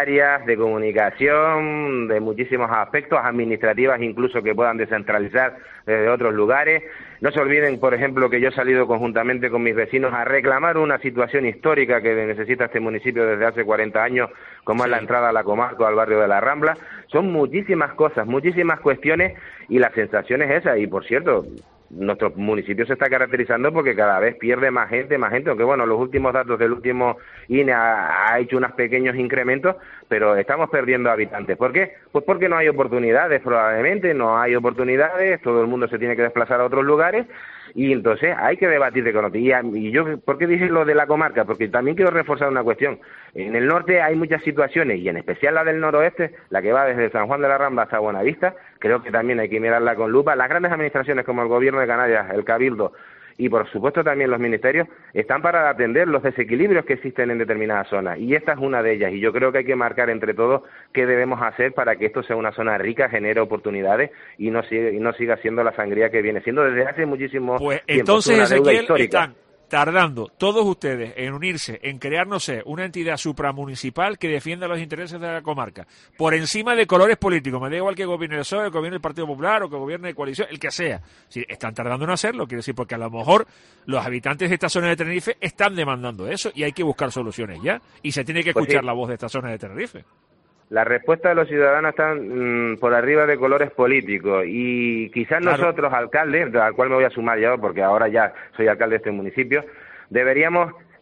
de comunicación, de muchísimos aspectos, administrativas incluso, que puedan descentralizar desde otros lugares. No se olviden, por ejemplo, que yo he salido conjuntamente con mis vecinos a reclamar una situación histórica que necesita este municipio desde hace 40 años, como es la entrada a la comarca, al barrio de la Rambla. Son muchísimas cosas, muchísimas cuestiones, y la sensación es esa. Y por cierto, nuestro municipio se está caracterizando porque cada vez pierde más gente, aunque bueno, los últimos datos del último INE ha hecho unos pequeños incrementos, pero estamos perdiendo habitantes. ¿Por qué? Pues porque no hay oportunidades, probablemente no hay oportunidades, todo el mundo se tiene que desplazar a otros lugares, y entonces hay que debatir de economía. Y yo, ¿por qué dije lo de la comarca? Porque también quiero reforzar una cuestión. En el norte hay muchas situaciones, y en especial la del noroeste, la que va desde San Juan de la Rambla hasta Buenavista, creo que también hay que mirarla con lupa. Las grandes administraciones como el Gobierno de Canarias, el Cabildo y por supuesto también los ministerios están para atender los desequilibrios que existen en determinadas zonas, y esta es una de ellas, y yo creo que hay que marcar entre todos qué debemos hacer para que esto sea una zona rica, genere oportunidades y no siga siendo la sangría que viene siendo desde hace muchísimo tiempo. Entonces, Ezequiel, están tardando todos ustedes en unirse, en crear, no sé, una entidad supramunicipal que defienda los intereses de la comarca, por encima de colores políticos. Me da igual que gobierne el PSOE, que gobierne el Partido Popular o que gobierne coalición, el que sea. Si están tardando en hacerlo, quiere decir, porque a lo mejor los habitantes de esta zona de Tenerife están demandando eso y hay que buscar soluciones ya. Y se tiene que escuchar la voz de esta zona de Tenerife. La respuesta de los ciudadanos están por arriba de colores políticos, y quizás nosotros, alcaldes, al cual me voy a sumar yo porque ahora ya soy alcalde de este municipio, deberíamos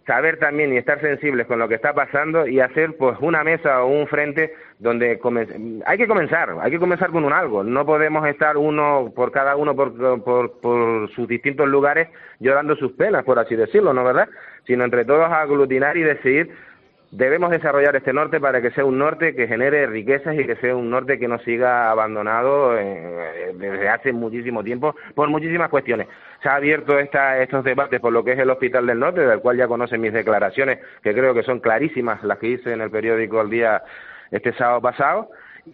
saber también y estar sensibles con lo que está pasando y hacer pues una mesa o un frente donde hay que comenzar con un algo. No podemos estar cada uno por sus distintos lugares llorando sus penas, por así decirlo, ¿no verdad? Sino entre todos aglutinar y decidir. Debemos desarrollar este norte para que sea un norte que genere riquezas y que sea un norte que no siga abandonado desde hace muchísimo tiempo por muchísimas cuestiones. Se ha abierto estos debates por lo que es el Hospital del Norte, del cual ya conocen mis declaraciones, que creo que son clarísimas las que hice en el periódico El Día este sábado pasado.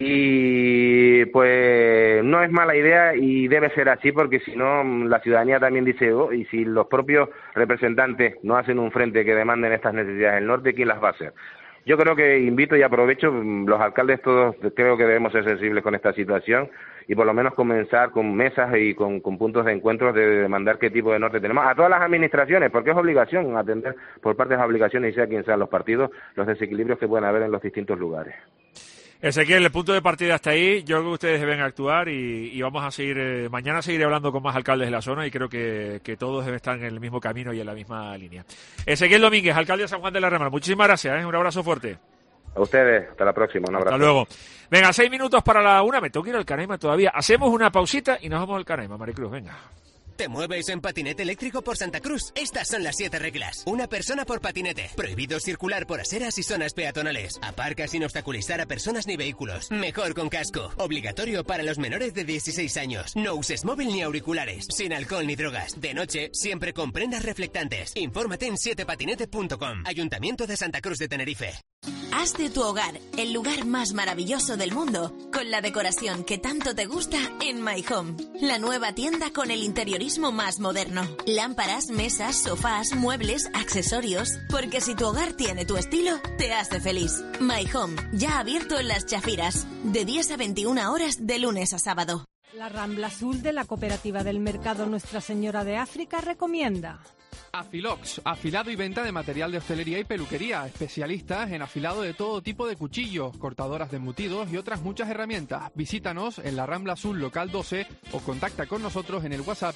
Y pues no es mala idea y debe ser así, porque si no la ciudadanía también dice, y si los propios representantes no hacen un frente que demanden estas necesidades del norte, ¿quién las va a hacer? Yo creo que invito y aprovecho, los alcaldes todos creo que debemos ser sensibles con esta situación y por lo menos comenzar con mesas y con puntos de encuentro de demandar qué tipo de norte tenemos a todas las administraciones, porque es obligación atender por parte de las obligaciones, y sea quien sean los partidos, los desequilibrios que pueden haber en los distintos lugares. Ezequiel, el punto de partida está ahí. Yo creo que ustedes deben actuar y vamos a seguir. Mañana seguiré hablando con más alcaldes de la zona y creo que todos deben estar en el mismo camino y en la misma línea. Ezequiel Domínguez, alcalde de San Juan de la Rambla. Muchísimas gracias, un abrazo fuerte. A ustedes, hasta la próxima, un abrazo. Hasta luego. Venga, 6 minutos para la 1, me tengo que ir al Canaima todavía. Hacemos una pausita y nos vamos al Canaima, Maricruz, venga. ¿Te mueves en patinete eléctrico por Santa Cruz? Estas son las 7 reglas. Una persona por patinete. Prohibido circular por aceras y zonas peatonales. Aparca sin obstaculizar a personas ni vehículos. Mejor con casco. Obligatorio para los menores de 16 años. No uses móvil ni auriculares. Sin alcohol ni drogas. De noche, siempre con prendas reflectantes. Infórmate en 7patinete.com. Ayuntamiento de Santa Cruz de Tenerife. Haz de tu hogar el lugar más maravilloso del mundo con la decoración que tanto te gusta en My Home, la nueva tienda con el interiorismo más moderno. Lámparas, mesas, sofás, muebles, accesorios, porque si tu hogar tiene tu estilo, te hace feliz. My Home, ya abierto en Las Chafiras, de 10 a 21 horas de lunes a sábado. La Rambla Azul de la Cooperativa del Mercado Nuestra Señora de África recomienda Afilox, afilado y venta de material de hostelería y peluquería, especialistas en afilado de todo tipo de cuchillos, cortadoras de embutidos y otras muchas herramientas. Visítanos en la Rambla Azul local 12 o contacta con nosotros en el WhatsApp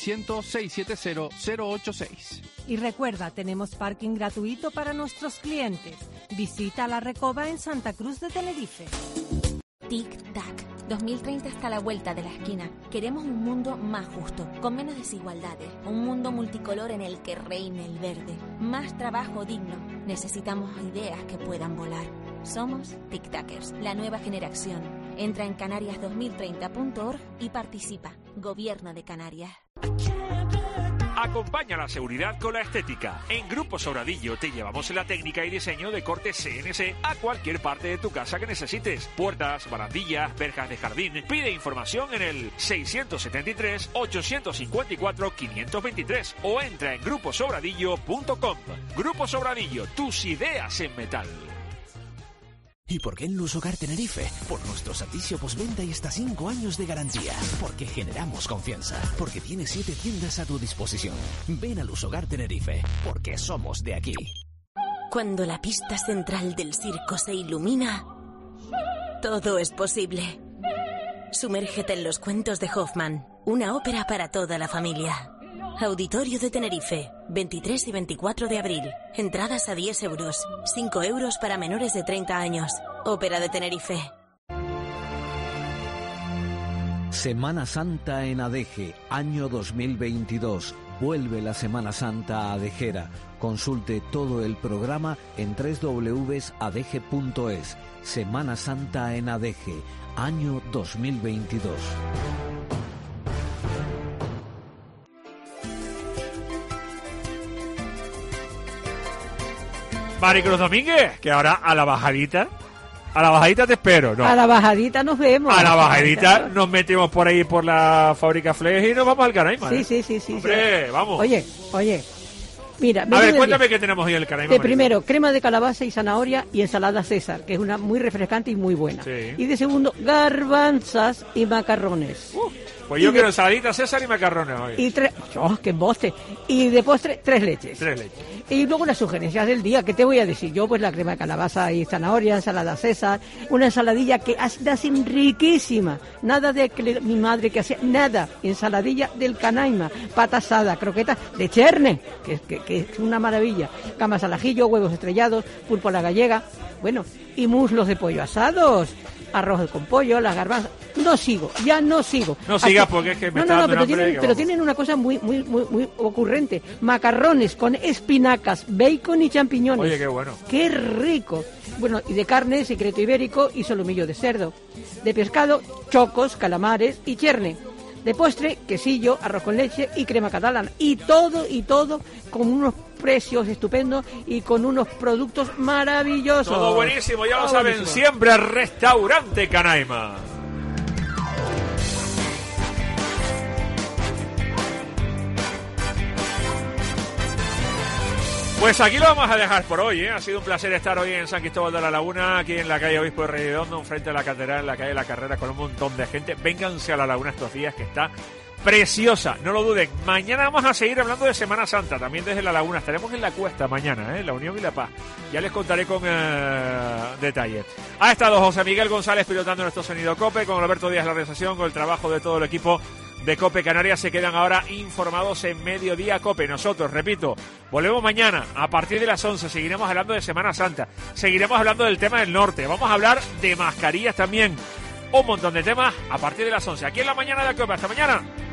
600-670-086. Y recuerda, tenemos parking gratuito para nuestros clientes. Visita La Recoba en Santa Cruz de Tenerife. Tic-tac. 2030 está a la vuelta de la esquina. Queremos un mundo más justo, con menos desigualdades, un mundo multicolor en el que reine el verde, más trabajo digno. Necesitamos ideas que puedan volar. Somos Tic-Tacers, la nueva generación. Entra en canarias2030.org y participa. Gobierno de Canarias. Acompaña la seguridad con la estética. En Grupo Sobradillo te llevamos la técnica y diseño de corte CNC a cualquier parte de tu casa que necesites. Puertas, barandillas, verjas de jardín. Pide información en el 673-854-523 o entra en gruposobradillo.com. Grupo Sobradillo, tus ideas en metal. ¿Y por qué en Lusogar Tenerife? Por nuestro servicio postventa y hasta 5 años de garantía. Porque generamos confianza. Porque tiene 7 tiendas a tu disposición. Ven a Lusogar Tenerife. Porque somos de aquí. Cuando la pista central del circo se ilumina, todo es posible. Sumérgete en los cuentos de Hoffman. Una ópera para toda la familia. Auditorio de Tenerife, 23 y 24 de abril. Entradas a 10 euros. 5 euros para menores de 30 años. Ópera de Tenerife. Semana Santa en Adeje, año 2022. Vuelve la Semana Santa a Adejera. Consulte todo el programa en www.adeje.es. Semana Santa en Adeje, año 2022. Maricruz Domínguez, que ahora a la bajadita te espero, ¿no? A la bajadita nos vemos. A la bajadita nos metemos por ahí por la fábrica Flex y nos vamos al Canaima. Sí. Hombre, vamos. Oye, mira. A ver, cuéntame qué tenemos hoy en el Canaima. De primero, crema de calabaza y zanahoria y ensalada César, que es una muy refrescante y muy buena. Sí. Y de segundo, garbanzas y macarrones. Pues yo quiero ensaladita César y macarrones hoy. Y ¡qué emboste! Y de postre, 3 leches. 3 leches. Y luego las sugerencias del día, ¿qué te voy a decir? Yo, pues la crema de calabaza y zanahoria, ensalada César, una ensaladilla que hacen riquísima. Nada de que mi madre que hacía, nada. Ensaladilla del Canaima, pata asada, croquetas de cherne, que es una maravilla. Camas al ajillo, huevos estrellados, pulpo a la gallega, bueno, y muslos de pollo asados. Arroz con pollo, las garbanzas. No sigo. No sigas porque es que me está dando hambre. Pero tienen una cosa muy ocurrente. Macarrones con espinacas, bacon y champiñones. Oye, qué bueno. Qué rico. Bueno, y de carne, secreto ibérico y solomillo de cerdo. De pescado, chocos, calamares y cherne. De postre, quesillo, arroz con leche y crema catalana. Y todo con unos precios estupendos y con unos productos maravillosos. Todo buenísimo, ya lo saben, siempre Restaurante Canaima. Pues aquí lo vamos a dejar por hoy, ¿eh? Ha sido un placer estar hoy en San Cristóbal de la Laguna, aquí en la calle Obispo de Redondo, enfrente de la catedral, en la calle de la Carrera, con un montón de gente. Vénganse a la Laguna estos días, que está preciosa, no lo duden. Mañana vamos a seguir hablando de Semana Santa, también desde la Laguna. Estaremos en la Cuesta mañana, La Unión y la Paz. Ya les contaré con detalles. Ha estado José Miguel González pilotando nuestro sonido COPE, con Alberto Díaz la realización, con el trabajo de todo el equipo de COPE Canarias. Se quedan ahora informados en Mediodía COPE. Nosotros, repito, volvemos mañana a partir de las 11. Seguiremos hablando de Semana Santa. Seguiremos hablando del tema del norte. Vamos a hablar de mascarillas también. Un montón de temas a partir de las 11. Aquí en la mañana de COPE. Hasta mañana.